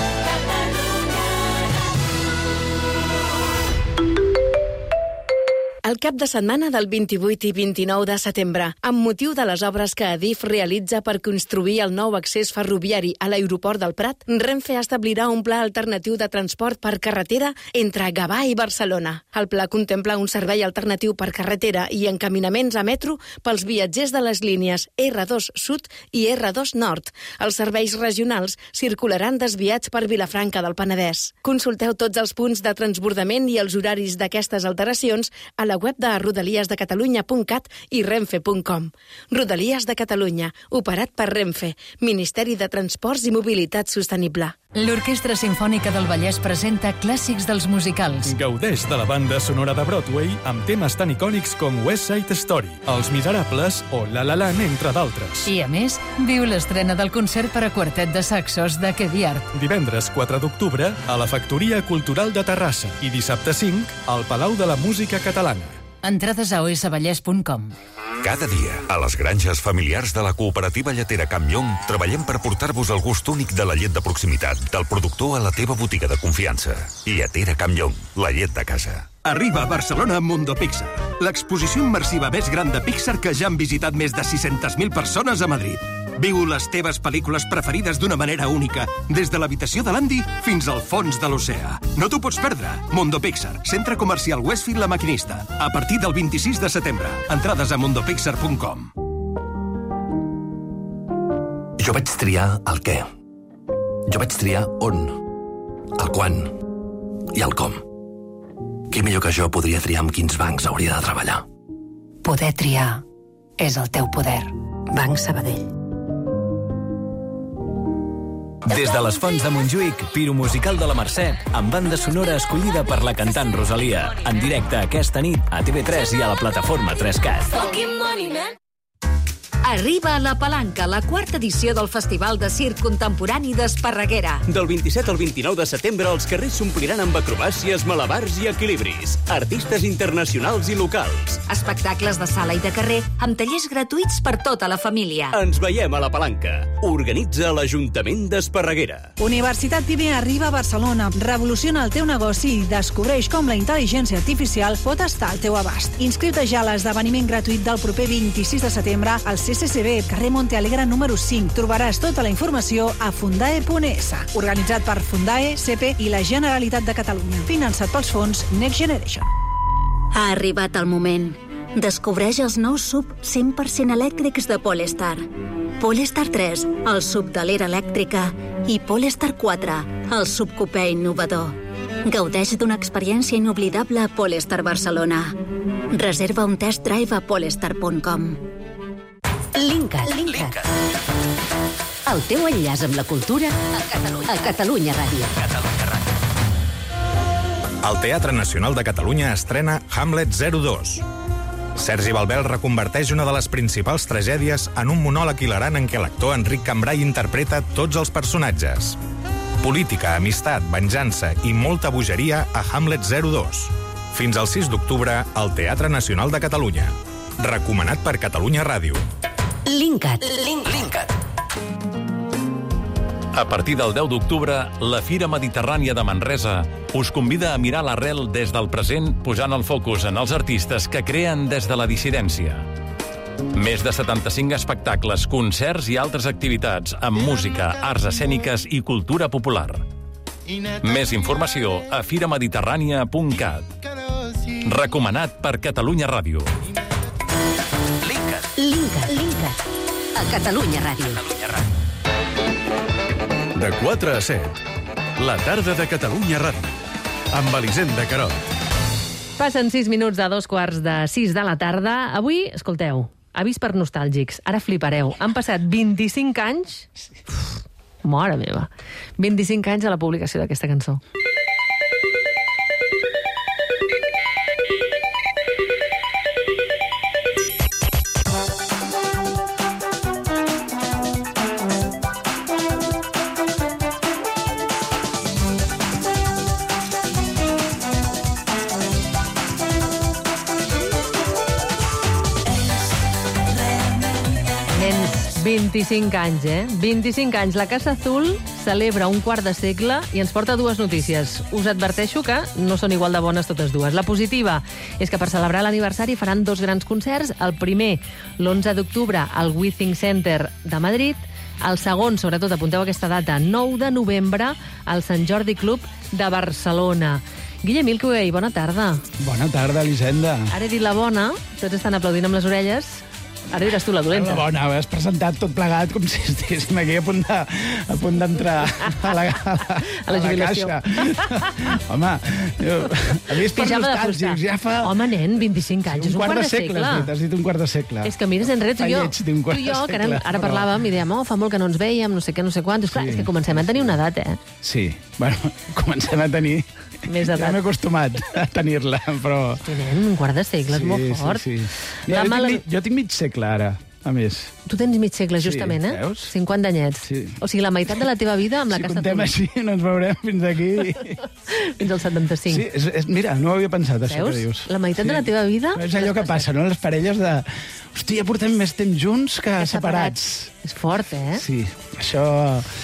El cap de setmana del 28 i 29 de setembre, amb motiu de les obres que Adif realitza per construir el nou accés ferroviari a l'aeroport del Prat, Renfe establirà un pla alternatiu de transport per carretera entre Gavà i Barcelona. El pla contempla un servei alternatiu per carretera i encaminaments a metro pels viatgers de les línies R2 Sud i R2 Nord. Els serveis regionals circularan desviats per Vilafranca del Penedès. Consulteu tots els punts de transbordament i els horaris d'aquestes alteracions a la web de rodaliesdecatalunya.cat i renfe.com. Rodalies de Catalunya, operat per Renfe, Ministeri de Transports i Mobilitat Sostenible. L'Orquestra Simfònica del Vallès presenta clàssics dels musicals. Gaudeix de la banda sonora de Broadway amb temes tan icònics com West Side Story, Els Miserables o La La Land, entre d'altres. I, a més, viu l'estrena del concert per a quartet de saxos de Kedi Art. Divendres 4 d'octubre a la Factoria Cultural de Terrassa i dissabte 5 al Palau de la Música Catalana. Entrades a osvallès.com. Cada dia, a les granges familiars de la cooperativa lletera Camp Llong, treballem per portar-vos el gust únic de la llet de proximitat, del productor a la teva botiga de confiança. Lletera Camp Llong, la llet de casa. Arriba a Barcelona Mundo Pixar, l'exposició immersiva més gran de Pixar que ja han visitat més de 600.000 persones a Madrid. Viu les teves pel·lícules preferides d'una manera única, des de l'habitació de l'Andy fins al fons de l'oceà. No t'ho pots perdre. Mundo Pixar, centre comercial Westfield La Maquinista. A partir del 26 de setembre. Entrades a mundopixar.com. Jo vaig triar el què. Jo vaig triar on, el quan i el com. Qui millor que jo podria triar amb quins bancs hauria de treballar? Poder triar és el teu poder. Banc Sabadell. Des de les Fonts de Montjuïc, Piro Musical de la Mercè, amb banda sonora escollida per la cantant Rosalia. En directe aquesta nit a TV3 i a la plataforma 3Cat. Arriba a La Palanca, la quarta edició del Festival de Circ Contemporani d'Esparreguera. Del 27 al 29 de setembre, els carrers s'ompliran amb acrobàcies, malabars i equilibris. Artistes internacionals i locals. Espectacles de sala i de carrer, amb tallers gratuïts per tota la família. Ens veiem a La Palanca. Organitza l'Ajuntament d'Esparreguera. Universitat Pive arriba a Barcelona. Revoluciona el teu negoci i descobreix com la intel·ligència artificial pot estar al teu abast. Inscriu-te ja a l'esdeveniment gratuït del proper 26 de setembre al CCCB, carrer Montealegre número 5. Trobaràs tota la informació a fundae.es. Organitzat per Fundae, CP i la Generalitat de Catalunya. Finançat pels fons Next Generation. Ha arribat el moment. Descobreix els nous SUV 100% elèctrics de Polestar. Polestar 3, el SUV de l'era elèctrica, i Polestar 4, el SUV cupè innovador. Gaudeix d'una experiència inoblidable a Polestar Barcelona. Reserva un test drive a polestar.com. Linkat. El teu enllaç amb la cultura a Catalunya Ràdio. El Teatre Nacional de Catalunya estrena Hamlet 02. Sergi Balbel reconverteix una de les principals tragèdies en un monòleg hilarant en què l'actor Enric Cambray interpreta tots els personatges. Política, amistat, venjança i molta bogeria a Hamlet 02. Fins al 6 d'octubre al Teatre Nacional de Catalunya. Recomanat per Catalunya Ràdio. Linkat. A partir del 10 d'octubre, la Fira Mediterrània de Manresa us convida a mirar l'arrel des del present, posant el focus en els artistes que creen des de la dissidència. Més de 75 espectacles, concerts i altres activitats amb música, arts escèniques i cultura popular. Més informació a firamediterrània.cat. Recomanat per Catalunya Ràdio. Linkat. A Catalunya Ràdio. De 4 a 7. La tarda de Catalunya Ràdio. Amb Elisenda Querol. Passen 6 minuts a 2:45 de la tarda. Avui, escolteu, avís per nostàlgics. Ara flipareu. Han passat 25 anys... Mare meva. 25 anys a la publicació d'aquesta cançó. Nens, 25 anys, 25 anys. La Casa Azul celebra un quart de segle i ens porta dues notícies. Us adverteixo que no són igual de bones totes dues. La positiva és que per celebrar l'aniversari faran dos grans concerts. El primer, l'11 d'octubre, al Withing Center de Madrid. El segon, sobretot, apunteu aquesta data, 9 de novembre, al Sant Jordi Club de Barcelona. Guillem Milquey, bona tarda. Bona tarda, Elisenda. Ara he dit la bona, tots estan aplaudint amb les orelles. Ara diràs tu la dolenta. La bona, has presentat tot plegat com si estiguéssim aquí a punt d'entrar a la jubilació. Caixa. Home, avís per nostàlgics, ja fa... Home, nen, 25 anys, és un quart de segle. Has dit un quart de segle. És que mires enrere, tu i jo, que ara parlàvem i dèiem, fa molt que no ens veiem, no sé què, no sé quant. Clar, és que comencem a tenir una edat, Sí, bueno, comencem a tenir... Més edat. Ja m'he acostumat a tenir-la, però... Hosti, nen, un quart de segle és molt fort. Sí. Jo tinc mig segle, ara, a més. Tu tens mig segle, justament, veus? 50 anyets. Sí. O sigui, la meitat de la teva vida amb la Casa Azul. Si contem així, no ens veurem fins aquí. Fins al 75. Sí, mira, no ho havia pensat, això que dius. La meitat de la teva vida... És allò que passa, no? Les parelles de... Hòstia, ja portem més temps junts que separats. És fort, Sí, això...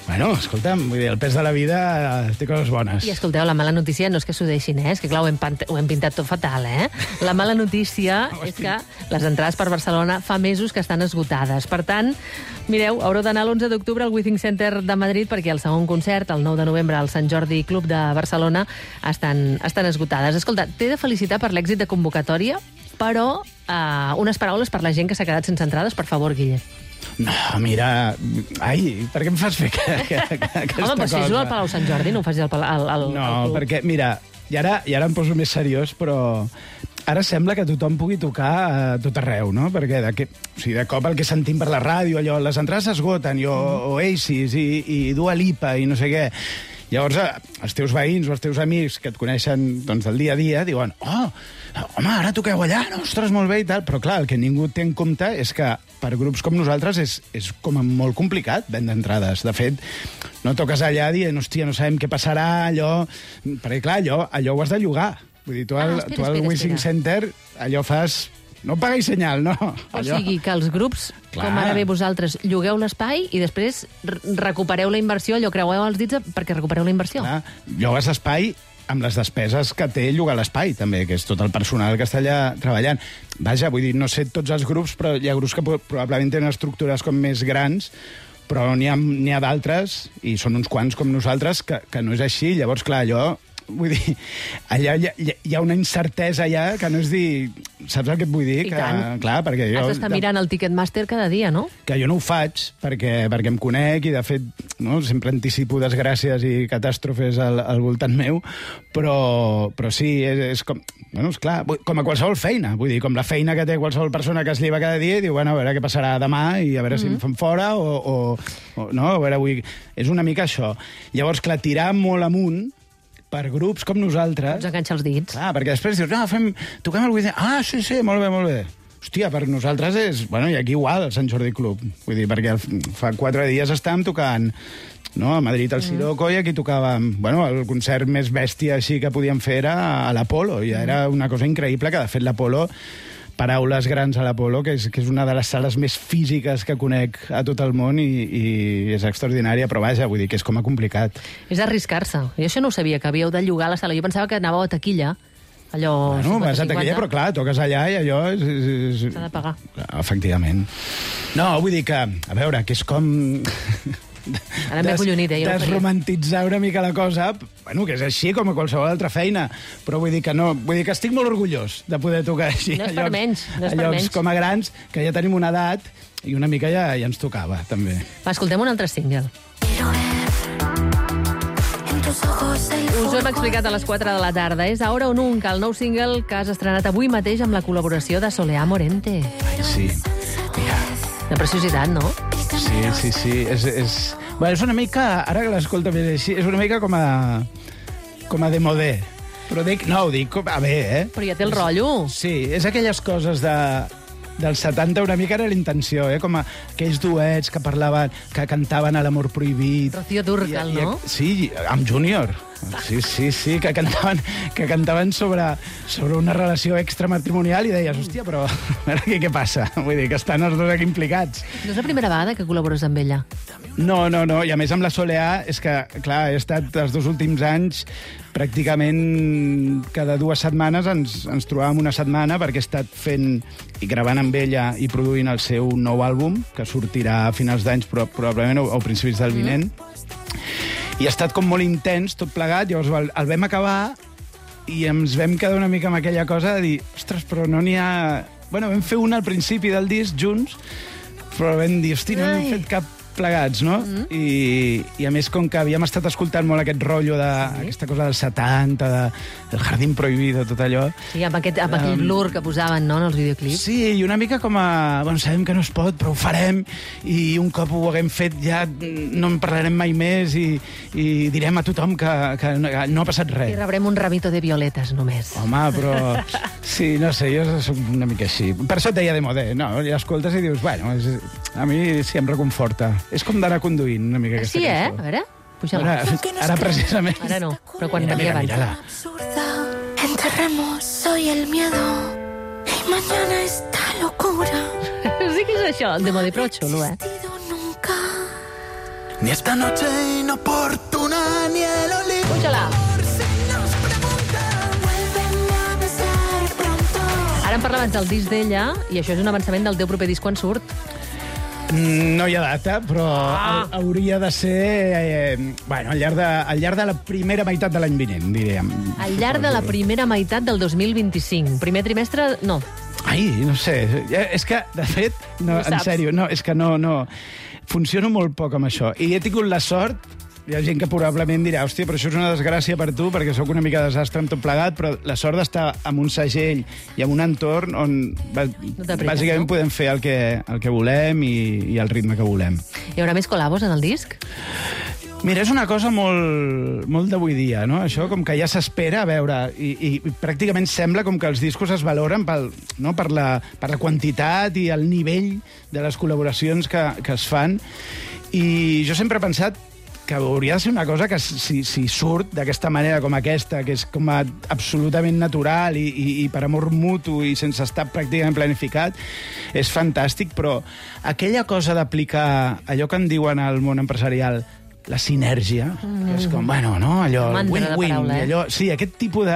Bueno, escolta'm, vull dir, el pes de la vida té coses bones. I escolteu, la mala notícia no és que s'ho deixin, és que clar, ho hem pintat tot fatal, La mala notícia és que les entrades per Barcelona fa mesos que estan esgotades. Per tant, mireu, haureu d'anar l'11 d'octubre al Withing Center de Madrid perquè el segon concert, el 9 de novembre, al Sant Jordi Club de Barcelona, estan esgotades. Escolta, t'he de felicitar per l'èxit de convocatòria, però unes paraules per la gent que s'ha quedat sense entrades, per favor, Guille. No, mira... Ai, per què em fas fer aquesta cosa? Home, però si és al Palau Sant Jordi, no ho facis al club. No, perquè, mira, i ara em poso més seriós, però ara sembla que tothom pugui tocar a tot arreu, no? Perquè de cop el que sentim per la ràdio, allò, les entrades s'esgoten, o Oasis, i Dua Lipa, i no sé què. Llavors, els teus veïns o els teus amics que et coneixen doncs, del dia a dia diuen home, ara toqueu allà, no, ostres, molt bé i tal. Però clar, el que ningú té en compte és que per grups com nosaltres és com molt complicat vendre entrades. De fet, no toques allà dient, hòstia, no sabem què passarà, allò... Perquè clar, allò ho has de llogar. Vull dir, tu al Wishing Center allò fas... No paga i senyal, no. O sigui, que els grups, com ara bé vosaltres, llogueu l'espai i després recupereu la inversió, allò creueu els dits perquè recupereu la inversió. Clar, llogues l'espai amb les despeses que té llogar l'espai, també, que és tot el personal que està allà treballant. Vaja, vull dir, no sé tots els grups, però hi ha grups que probablement tenen estructures com més grans, però n'hi ha d'altres, i són uns quants com nosaltres, que no és així. Llavors, clar, allò... Vull dir, allà hi ha una incertesa allà que no és dir... Saps el que et vull dir? Clar, perquè jo... Has d'estar mirant el Ticketmaster cada dia, no? Que jo no ho faig, perquè em conec i, de fet, no, sempre anticipo desgràcies i catàstrofes al voltant meu, però sí, és com... Bueno, esclar, com a qualsevol feina. Vull dir, com la feina que té qualsevol persona que es lleva cada dia i diu, bueno, a veure què passarà demà i a veure si em fan fora o no, a veure, és una mica això. Llavors, clar, tirar molt amunt per grups com nosaltres... Ens enganxa els dits. Clar, perquè després dius, no, toquem el Withing... Ah, sí, molt bé, molt bé. Hòstia, per nosaltres és... Bueno, i aquí igual, el Sant Jordi Club. Vull dir, perquè fa 4 dies estàvem tocant, no, a Madrid al Siroco, i aquí tocàvem... Bueno, el concert més bèstia així que podíem fer era a l'Apolo, i era una cosa increïble, que de fet l'Apolo... Paraules grans a l'Apolo, que és una de les sales més físiques que conec a tot el món i és extraordinària, però vaja, vull dir que és com a complicat. És arriscar-se. Jo això no ho sabia, que havíeu de llogar la sala. Jo pensava que anàveu a taquilla. Allò... Bueno, vas a taquilla, però clar, toques allà i allò... S'ha de pagar. Efectivament. No, vull dir que, a veure, que és com... Ara m'he collonit, desromantitzar una mica la cosa, bueno, que és així com a qualsevol altra feina, però vull dir que no, vull dir que estic molt orgullós de poder tocar així no és per menys, no és per menys. Com a grans, que ja tenim una edat i una mica ja ens tocava, també. Va, escoltem un altre single. Us ho hem explicat a les 4 de la tarda. És Ahora o Nunca, el nou single que has estrenat avui mateix amb la col·laboració de Soleá Morente. Ai, sí. Mira. Una preciositat, no? Sí. Bueno, és una mica, ara que l'escolta més així, és una mica com a de modé. Però ho dic a bé, Però ja té el rotllo. Sí, és aquelles coses dels 70, una mica era la intenció, com aquells duets que parlaven, que cantaven a l'amor prohibit. Rocío Dúrcal, no? Sí, amb Júnior. Sí, que cantaven sobre una relació extramatrimonial i deies, hòstia, però a veure què passa? Vull dir, que estan els dos aquí implicats. No és la primera vegada que col·labores amb ella? No, i a més amb la Soleá és que, clar, he estat els 2 últims anys pràcticament cada 2 setmanes ens trobàvem una setmana perquè he estat fent i gravant amb ella i produint el seu nou àlbum, que sortirà a finals d'anys, probablement o principis del vinent. I ha estat com molt intens, tot plegat, llavors el vam acabar i ens vam quedar una mica amb aquella cosa de dir, ostres, però no n'hi ha... Bueno, vam fer una al principi del disc junts, però vam dir, hosti, no hem fet cap plegats, no? I a més, com que havíem estat escoltant molt aquest rotllo d'aquesta cosa del 70, del Jardín Prohibido, tot allò... Sí, amb aquell blur que posaven, no?, en els videoclips. Sí, i una mica com a... Bueno, sabem que no es pot, però ho farem, i un cop ho haguem fet ja no en parlarem mai més i direm a tothom que no ha passat res. I rebrem un ramito de violetes, només. Home, però... Sí, no sé, jo soc una mica així. Per això et deia de modé, no? I escoltes i dius, bueno, a mi sí em reconforta. És com d'anar conduint una mica aquesta cançó. Sí, A veure, puja-la. Ara precisament. Ara no, però quan havia abans. Mírala. Enterremos hoy el miedo y mañana esta locura. Sí que és això, el de modé, però xulo, ni esta noche inoportuna, ni el olor. Puja-la. Ara em parlaves del disc d'ella, i això és un avançament del teu proper disc quan surt. No hi ha data, però hauria de ser al llarg de la primera meitat de l'any vinent, diríem. Al llarg de la primera meitat del 2025. Primer trimestre, no. Ai, no sé. És que, de fet, no, en sèrio, no, és que no. Funciono molt poc amb això. I he tingut la sort. Hi ha gent que probablement dirà, hòstia, però això és una desgràcia per tu, perquè sóc una mica desastre amb tot plegat, però la sort d'estar en un segell i en un entorn on bàsicament podem fer el que volem i el ritme que volem. Hi haurà més col·labos en el disc? Mira, és una cosa molt d'avui dia, no? Això com que ja s'espera, a veure, i pràcticament sembla com que els discos es valoren per la quantitat i el nivell de les col·laboracions que es fan. I jo sempre he pensat que hauria de ser una cosa que si surt d'aquesta manera com aquesta, que és com absolutament natural i per amor mutu i sense estar pràcticament planificat, és fantàstic, però aquella cosa d'aplicar allò que en diuen al món empresarial, la sinergia, que és com, allò, win-win, allò, sí, aquest tipus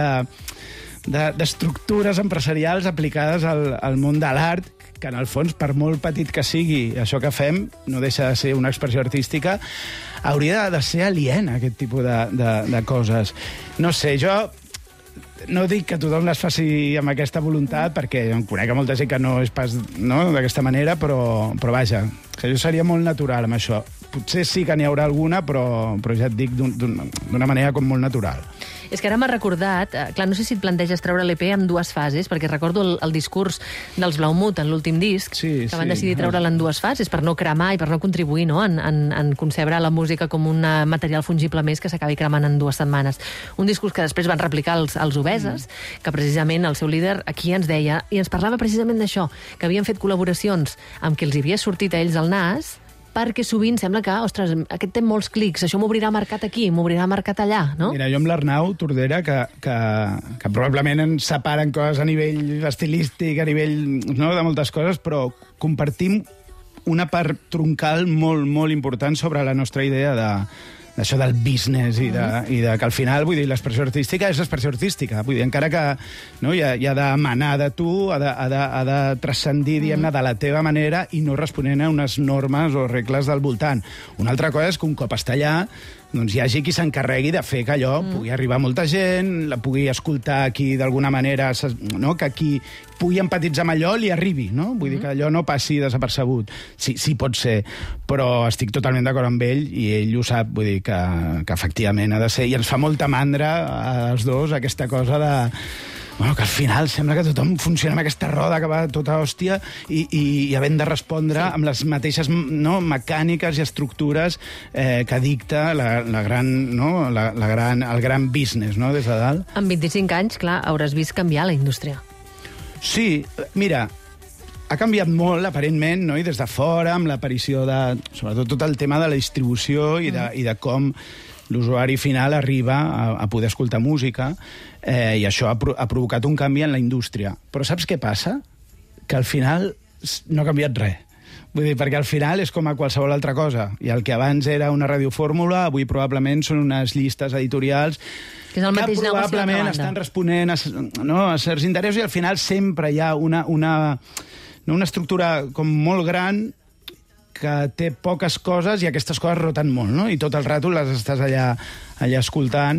d'estructures empresarials aplicades al món de l'art, que en el fons, per molt petit que sigui això que fem, no deixa de ser una expressió artística, hauria de ser aliena, aquest tipus de coses. No sé, jo no dic que tothom les faci amb aquesta voluntat, perquè em conec a molta gent que no és pas d'aquesta manera, però vaja, que jo seria molt natural amb això. Potser sí que n'hi haurà alguna, però ja et dic d'una manera com molt natural. És que ara m'ha recordat, clar, no sé si et planteges treure l'EP en dues fases, perquè recordo el discurs dels Blaumut en l'últim disc, que van decidir treure'l en dues fases per no cremar i per no contribuir en concebre la música com un material fungible més que s'acabi cremant en 2 setmanes. Un discurs que després van replicar els Obeses, que precisament el seu líder aquí ens deia, i ens parlava precisament d'això, que havien fet col·laboracions amb qui els havia sortit a ells al nas, perquè sovint sembla que, ostres, aquest té molts clics, això m'obrirà mercat aquí, m'obrirà mercat allà, no? Mira, jo amb l'Arnau Tordera, que probablement ens separen coses a nivell estilístic, a nivell de moltes coses, però compartim una part troncal molt, molt important sobre la nostra idea d'això del business i de que al final, vull dir, l'expressió artística és l'expressió artística. Vull dir, encara que hi ha d'emanar de tu, ha de transcendir, diguem-ne, de la teva manera i no responent a unes normes o regles del voltant. Una altra cosa és que un cop està allà, doncs hi hagi qui s'encarregui de fer que allò pugui arribar a molta gent, la pugui escoltar qui d'alguna manera, que qui pugui empatitzar amb allò li arribi, no? Vull dir que allò no passi desapercebut. Sí, pot ser, però estic totalment d'acord amb ell i ell ho sap, vull dir que efectivament ha de ser, i ens fa molta mandra als dos aquesta cosa de que al final sembla que tothom funciona amb aquesta roda que va tota hòstia i havent de respondre amb les mateixes mecàniques i estructures que dicta el gran business, no?, des de dalt. Amb 25 anys, clar, hauràs vist canviar la indústria. Sí, mira, ha canviat molt, aparentment, no?, i des de fora, amb l'aparició de, sobretot, tot el tema de la distribució i de com l'usuari final arriba a poder escoltar música, i això ha provocat un canvi en la indústria. Però saps què passa? Que al final no ha canviat res. Vull dir, perquè al final és com a qualsevol altra cosa. I el que abans era una radiofórmula, avui probablement són unes llistes editorials que probablement estan responent a certs interessos, i al final sempre hi ha una estructura com molt gran que té poques coses i aquestes coses roten molt, no? I tot el rato les estàs allà escoltant.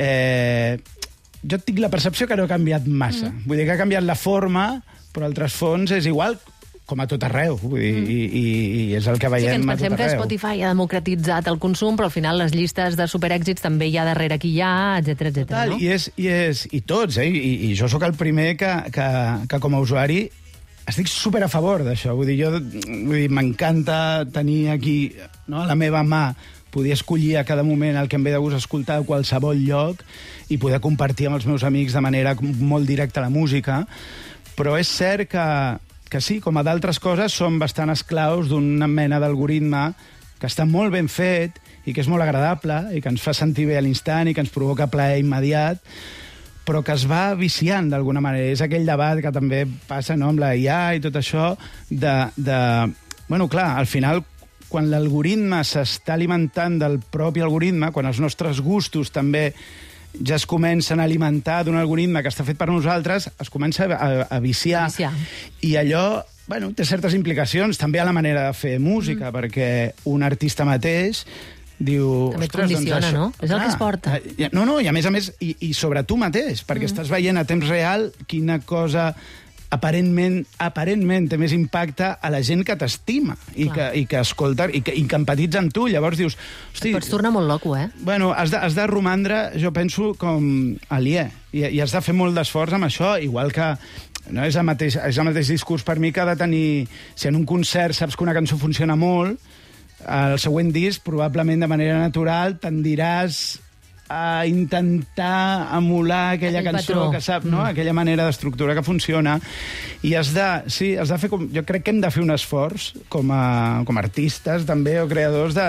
Jo tinc la percepció que no ha canviat massa. Vull dir que ha canviat la forma, però el trasfons és igual com a tot arreu. Vull dir, i és el que veiem a tot arreu. Sí, que ens pensem que Spotify ha democratitzat el consum, però al final les llistes de superèxits també hi ha darrere qui hi ha, etcètera, etcètera. I tots, i jo sóc el primer que com a usuari estic super a favor d'això. Vull dir, m'encanta tenir aquí, a la meva mà, poder escollir a cada moment el que em ve de gust escoltar a qualsevol lloc i poder compartir amb els meus amics de manera molt directa la música. Però és cert que sí, com a d'altres coses, som bastant esclaus d'una mena d'algoritme que està molt ben fet i que és molt agradable i que ens fa sentir bé a l'instant i que ens provoca plaer immediat, però que es va viciant d'alguna manera. És aquell debat que també passa, no?, amb la IA i tot això, bueno, clar, al final, quan l'algoritme s'està alimentant del propi algoritme, quan els nostres gustos també ja es comencen a alimentar d'un algoritme que està fet per nosaltres, es comença a viciar. I allò, bueno, té certes implicacions també a la manera de fer música, perquè un artista mateix diu... També et condiciona, no? És el que es porta. No, i a més, i sobre tu mateix, perquè estàs veient a temps real quina cosa aparentment té més impacte a la gent que t'estima i que escolta i que empatitza amb tu. Llavors dius... Et pots tornar molt loco, eh? Bueno, has de romandre, jo penso, com aliè. I has de fer molt d'esforç amb això, igual que... No és el mateix discurs per mi que ha de tenir... Si en un concert saps que una cançó funciona molt, al següent disc, probablement de manera natural, tendiràs a intentar emular aquella cançó que sap, no? Aquella manera d'estructura que funciona. I has de fer... Jo crec que hem de fer un esforç com a artistes, també, o creadors,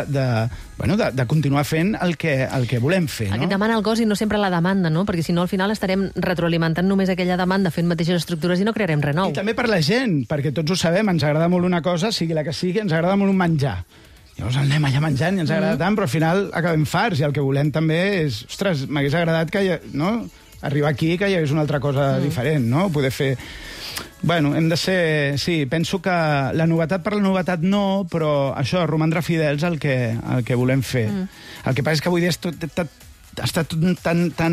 de continuar fent el que volem fer, no? El que demana el cos i no sempre la demanda, no? Perquè si no, al final estarem retroalimentant només aquella demanda, fent mateixes estructures i no crearem res nou. I també per la gent, perquè tots ho sabem, ens agrada molt una cosa, sigui la que sigui, ens agrada molt un menjar. Llavors anem allà menjant i ens agrada tant, però al final acabem farts, i el que volem també és... Ostres, m'hagués agradat que arribar aquí que hi hagués una altra cosa diferent, no? Poder fer... Bueno, hem de ser... Sí, penso que la novetat per la novetat no, però això, romandre fidels al que volem fer. El que passa és que avui dia està tot tan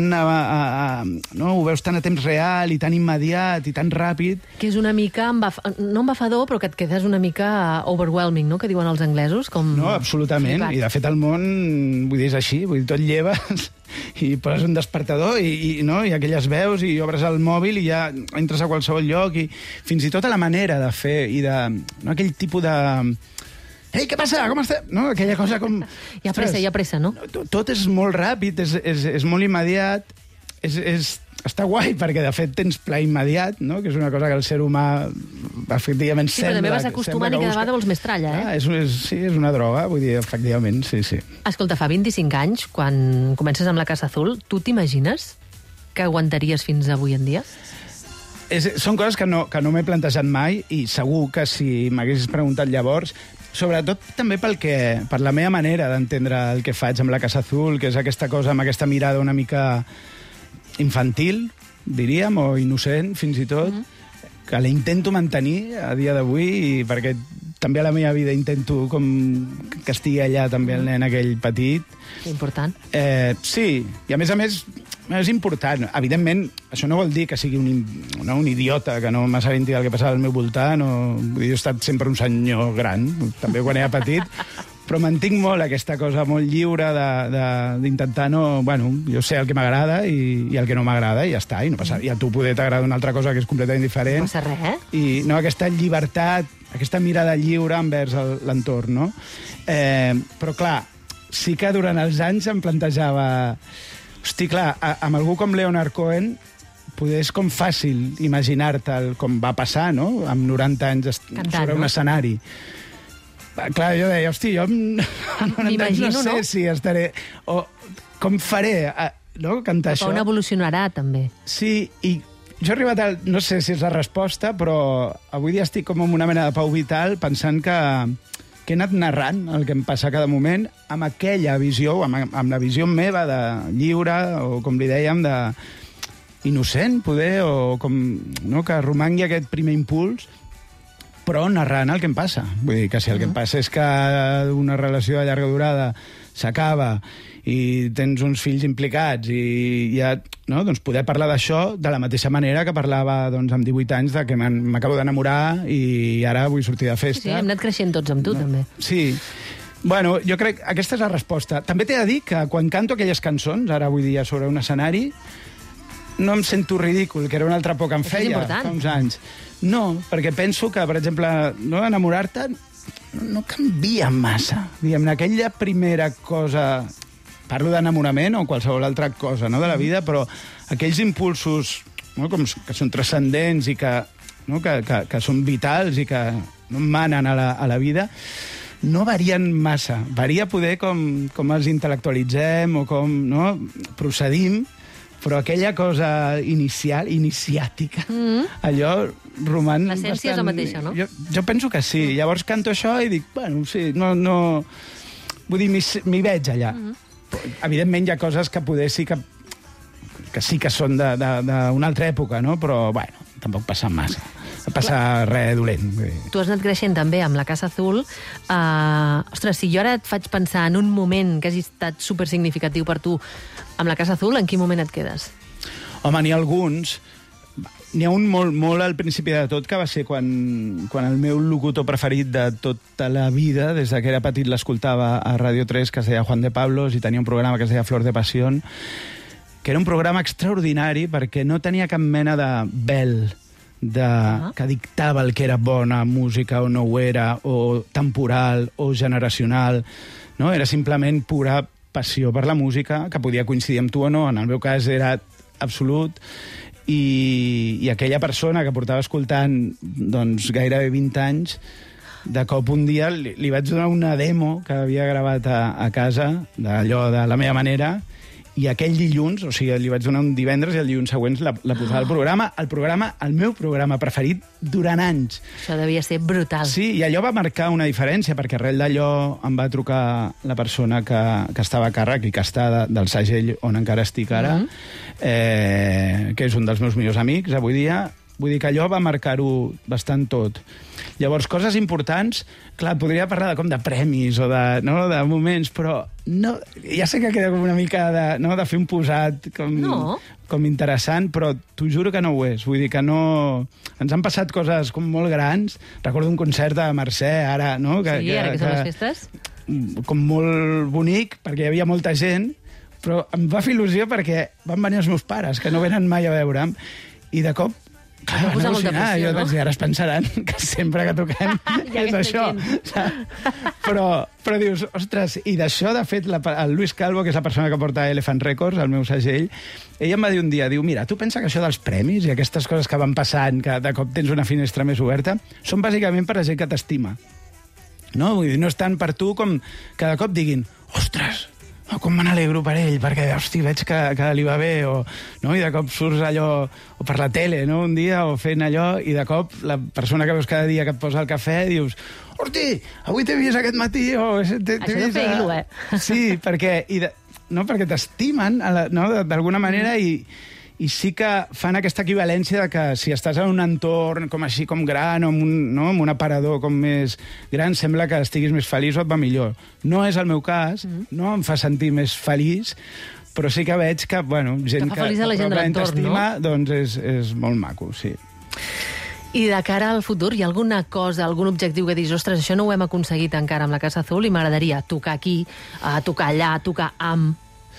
no? Ho veus tan a temps real i tan immediat i tan ràpid. Que és una mica, no embafador, però que et quedes una mica overwhelming, no?, que diuen els anglesos. No, absolutament. Flipat. I de fet el món, vull dir, és així. Vull dir, tot lleves i poses un despertador i aquelles veus i obres el mòbil i ja entres a qualsevol lloc i fins i tot a la manera de fer i de... No, aquell tipus de... Ei, què passa? Com estàs? No, aquella cosa com... Hi ha pressa, no? Tot és molt ràpid, és molt immediat, està guai, perquè de fet tens pla immediat, no? Que és una cosa que el ser humà efectivament sembla... Sí, però també vas acostumant i cada vegada vols més tralla, eh? Sí, és una droga, vull dir, efectivament, sí. Escolta, fa 25 anys, quan comences amb la Casa Azul, tu t'imagines que aguantaries fins avui en dia? Són coses que no m'he plantejat mai i segur que si m'haguessis preguntat llavors... Sobretot també per la meva manera d'entendre el que faig amb la Casa Azul, que és aquesta cosa amb aquesta mirada una mica infantil, diríem, o innocent, fins i tot, que la intento mantenir a dia d'avui, perquè també a la meva vida intento com que estigui allà també el nen aquell petit. Important. Sí, i a més és important. Evidentment, això no vol dir que sigui un idiota, que no m'assabenti del que passava al meu voltant, vull dir, jo he estat sempre un senyor gran, també quan era petit, però mantinc molt aquesta cosa molt lliure d'intentar Bueno, jo sé el que m'agrada i el que no m'agrada i ja està, i no passa. I a tu poder t'agrada una altra cosa que és completament diferent. No passa res, eh? I aquesta llibertat, aquesta mirada lliure envers l'entorn, no? Però, clar, sí que durant els anys em plantejava... Hosti, clar, amb algú com Leonard Cohen poder és com fàcil imaginar-te com va passar, no?, amb 90 anys sobre un escenari. Clar, jo deia, hosti, jo no sé si estaré... O com faré, no?, cantar això. On evolucionarà, també. Sí, i jo he arribat a... No sé si és la resposta, però avui dia estic com en una mena de pau vital pensant que he anat narrant el que em passa a cada moment amb aquella visió, amb la visió meva de lliure, o com li dèiem, innocent, poder, o com, no?, que romangui aquest primer impuls, però narrant el que em passa. Vull dir que si el que em passa és que una relació de llarga durada s'acaba i tens uns fills implicats i ja, no?, doncs poder parlar d'això de la mateixa manera que parlava amb 18 anys de que m'acabo d'enamorar i ara vull sortir de festa. Sí, hem anat creixent tots amb tu, també. Sí. Bueno, jo crec que aquesta és la resposta. També t'he de dir que quan canto aquelles cançons, ara avui dia sobre un escenari, no em sento ridícul, que era una altra por que em feia fa uns anys. No, perquè penso que, per exemple, no, enamorar-te no canvia massa. Diguem-ne, aquella primera cosa... Parlo d'enamorament o qualsevol altra cosa, no?, de la vida, però aquells impulsos, no?, que són transcendents i que són vitals i que no manen a la vida, no varien massa. Varia poder com els intel·lectualitzem o com procedim però aquella cosa iniciàtica, allò roman bastant... L'essència és la mateixa, no? Jo penso que sí. Llavors canto això i dic, bueno, sí, no... Vull dir, m'hi veig allà. Evidentment hi ha coses que poder sí que sí que són d'una altra època, no? Però, bueno, tampoc passa massa. No passa res dolent. Tu has anat creixent també amb la Casa Azul. Ostres, si jo ara et faig pensar en un moment que hagi estat supersignificatiu per tu amb la Casa Azul, en quin moment et quedes? Home, n'hi ha alguns. N'hi ha un molt al principi de tot, que va ser quan el meu locutor preferit de tota la vida, des que era petit l'escoltava a Ràdio 3, que es deia Juan de Pablos, i tenia un programa que es deia Flor de Pasión, que era un programa extraordinari perquè no tenia cap mena de vel que dictava el que era bona música o no ho era, o temporal o generacional. No? Era simplement pura passió per la música, que podia coincidir amb tu o no. En el meu cas era absolut. I aquella persona que portava escoltant doncs, gairebé 20 anys, de cop un dia li vaig donar una demo que havia gravat a casa, d'allò de la meva manera, i aquell dilluns, o sigui, li vaig donar un divendres i el dilluns següent la posava al programa, el meu programa preferit durant anys. Això devia ser brutal. Sí, i allò va marcar una diferència, perquè arrel d'allò em va trucar la persona que estava a càrrec i que està del segell on encara estic ara, que és un dels meus millors amics avui dia. Vull dir que allò va marcar-ho bastant tot. Llavors, coses importants, clar, podria parlar de premis o de moments, però no, ja sé que queda com una mica de fer un posat com interessant, però t'ho juro que no ho és. Vull dir que no... Ens han passat coses com molt grans. Recordo un concert de Mercè, ara, no? Sí, ara que són les festes. Com molt bonic, perquè hi havia molta gent, però em va fer il·lusió perquè van venir els meus pares, que no venen mai a veure'm, i de cop clar, van al·lucinar. Jo vaig dir, ara es pensaran que sempre que toquem és això. Però dius, ostres, i d'això, de fet, el Luis Calvo, que és la persona que porta Elephant Records, el meu segell, ell em va dir un dia, diu, mira, tu pensa que això dels premis i aquestes coses que van passant, que de cop tens una finestra més oberta, són bàsicament per a gent que t'estima. No? Vull dir, no és tant per tu com que de cop diguin, ostres, com me n'alegro per ell, perquè, hosti, veig que li va bé, no? I de cop surts allò, o per la tele, no? Un dia, o fent allò, i de cop la persona que veus cada dia que et posa el cafè dius, hosti, avui t'he vist aquest matí, o... Això de fer il·lu, Sí, perquè t'estimen, no? D'alguna manera, i sí que fan aquesta equivalència de que si estàs en un entorn com així, com gran, o en un aparador com més gran, sembla que estiguis més feliç o et va millor. No és el meu cas, no em fa sentir més feliç, però sí que veig que, bueno, gent que t'estima, doncs és molt maco, sí. I de cara al futur, hi ha alguna cosa, algun objectiu que dius, ostres, això no ho hem aconseguit encara amb la Casa Azul i m'agradaria tocar aquí, tocar allà, tocar amb...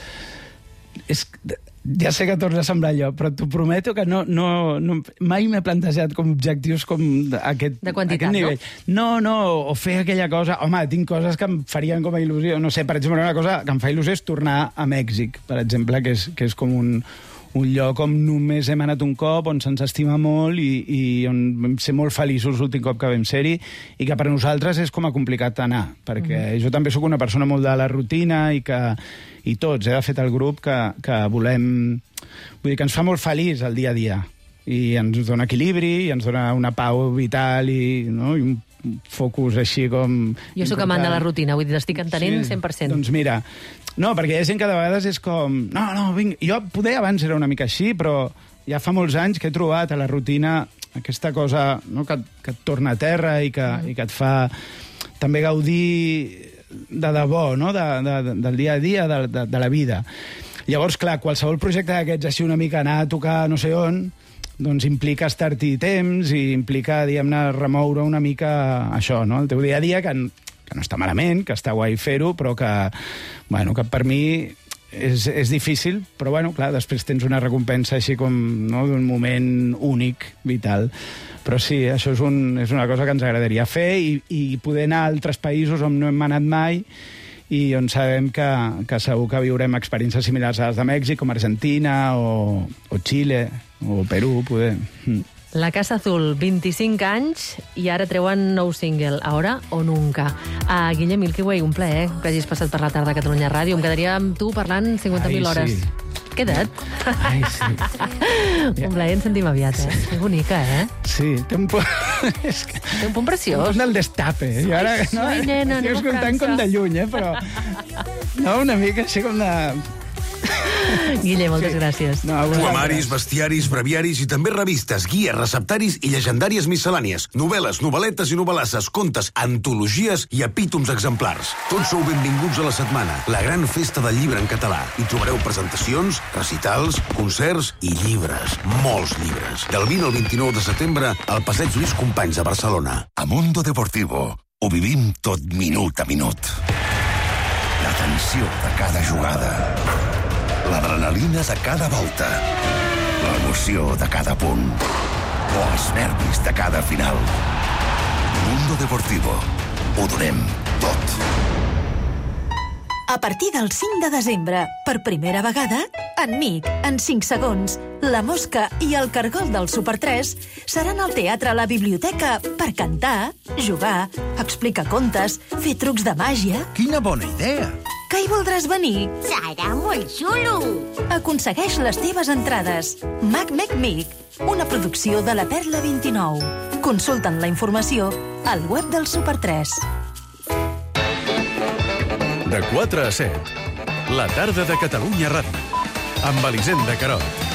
Ja sé que torna a semblar allò, però t'ho prometo que mai m'he plantejat com objectius com aquest nivell. No, o fer aquella cosa... Home, tinc coses que em farien com a il·lusió. No sé, per exemple, una cosa que em fa il·lusió és tornar a Mèxic, per exemple, que és com un lloc on només hem anat un cop, on se'ns estima molt i on vam ser molt feliços l'últim cop que vam ser-hi, i que per nosaltres és com a complicat anar, perquè jo també sóc una persona molt de la rutina i tots, de fet, el grup que volem... Vull dir que ens fa molt feliç el dia a dia, i ens dona equilibri, i ens dona una pau vital i un focus així com... Jo sóc amant de la rutina, vull dir, t'estic entenent 100%. Doncs mira, no, perquè hi ha gent que de vegades és com... No, vinga, jo poder abans era una mica així, però ja fa molts anys que he trobat a la rutina aquesta cosa que et torna a terra i que et fa també gaudir de debò, no? Del dia a dia, de la vida. Llavors, clar, qualsevol projecte d'aquests, així una mica anar a tocar no sé on, doncs implica estar-hi temps i implica, diguem-ne, remoure una mica això, no? El teu dia a dia, que no està malament, que està guai fer-ho, però que per mi és difícil, però, clar, després tens una recompensa així com d'un moment únic, vital. Però sí, això és una cosa que ens agradaria fer i poder anar a altres països on no hem anat mai i on sabem que segur que viurem experiències similars a les de Mèxic, com Argentina o Xile o Perú, poder. La Casa Azul, 25 anys, i ara treuen nou single, Ahora o Nunca. Guillem Milky Way, un plaer que hagis passat per la tarda a Catalunya Ràdio. Em quedaria amb tu parlant 50.000 hores. Sí. Queda't. Ai, sí. Un plaer ens sentim aviat, Que bonica, Sí, té un punt... Té un punt preciós. Un punt del destape. I ara, Ai, nena, estic escoltant com de lluny, però... No, una mica així com de... Guille, moltes gràcies. Poemaris, bestiaris, breviaris i també revistes, guies, receptaris i llegendàries miscel·lànies. Novel·les, novel·letes i novel·lasses, contes, antologies i epítoms exemplars. Tots sou benvinguts a la setmana, la gran festa del llibre en català. Hi trobareu presentacions, recitals, concerts i llibres. Molts llibres. Del 20 al 29 de setembre al Passeig Lluís Companys a Barcelona. A Mundo Deportivo ho vivim tot minut a minut. La tensió de cada jugada. L'adrenalina de cada volta. L'emoció de cada punt. O els nervis de cada final. Mundo Deportivo. Ho donem tot. A partir del 5 de desembre, per primera vegada, enmig, en 5 segons, La Mosca i el Cargol del Super 3 seran al teatre a la biblioteca per cantar, jugar, explicar contes, fer trucs de màgia... Quina bona idea! Que hi voldràs venir? Serà molt xulo! Aconsegueix les teves entrades. Mac una producció de la Perla 29. Consulta'n la informació al web del Super 3. De 4 a 7, la tarda de Catalunya Ràdio, amb Elisenda Queralt.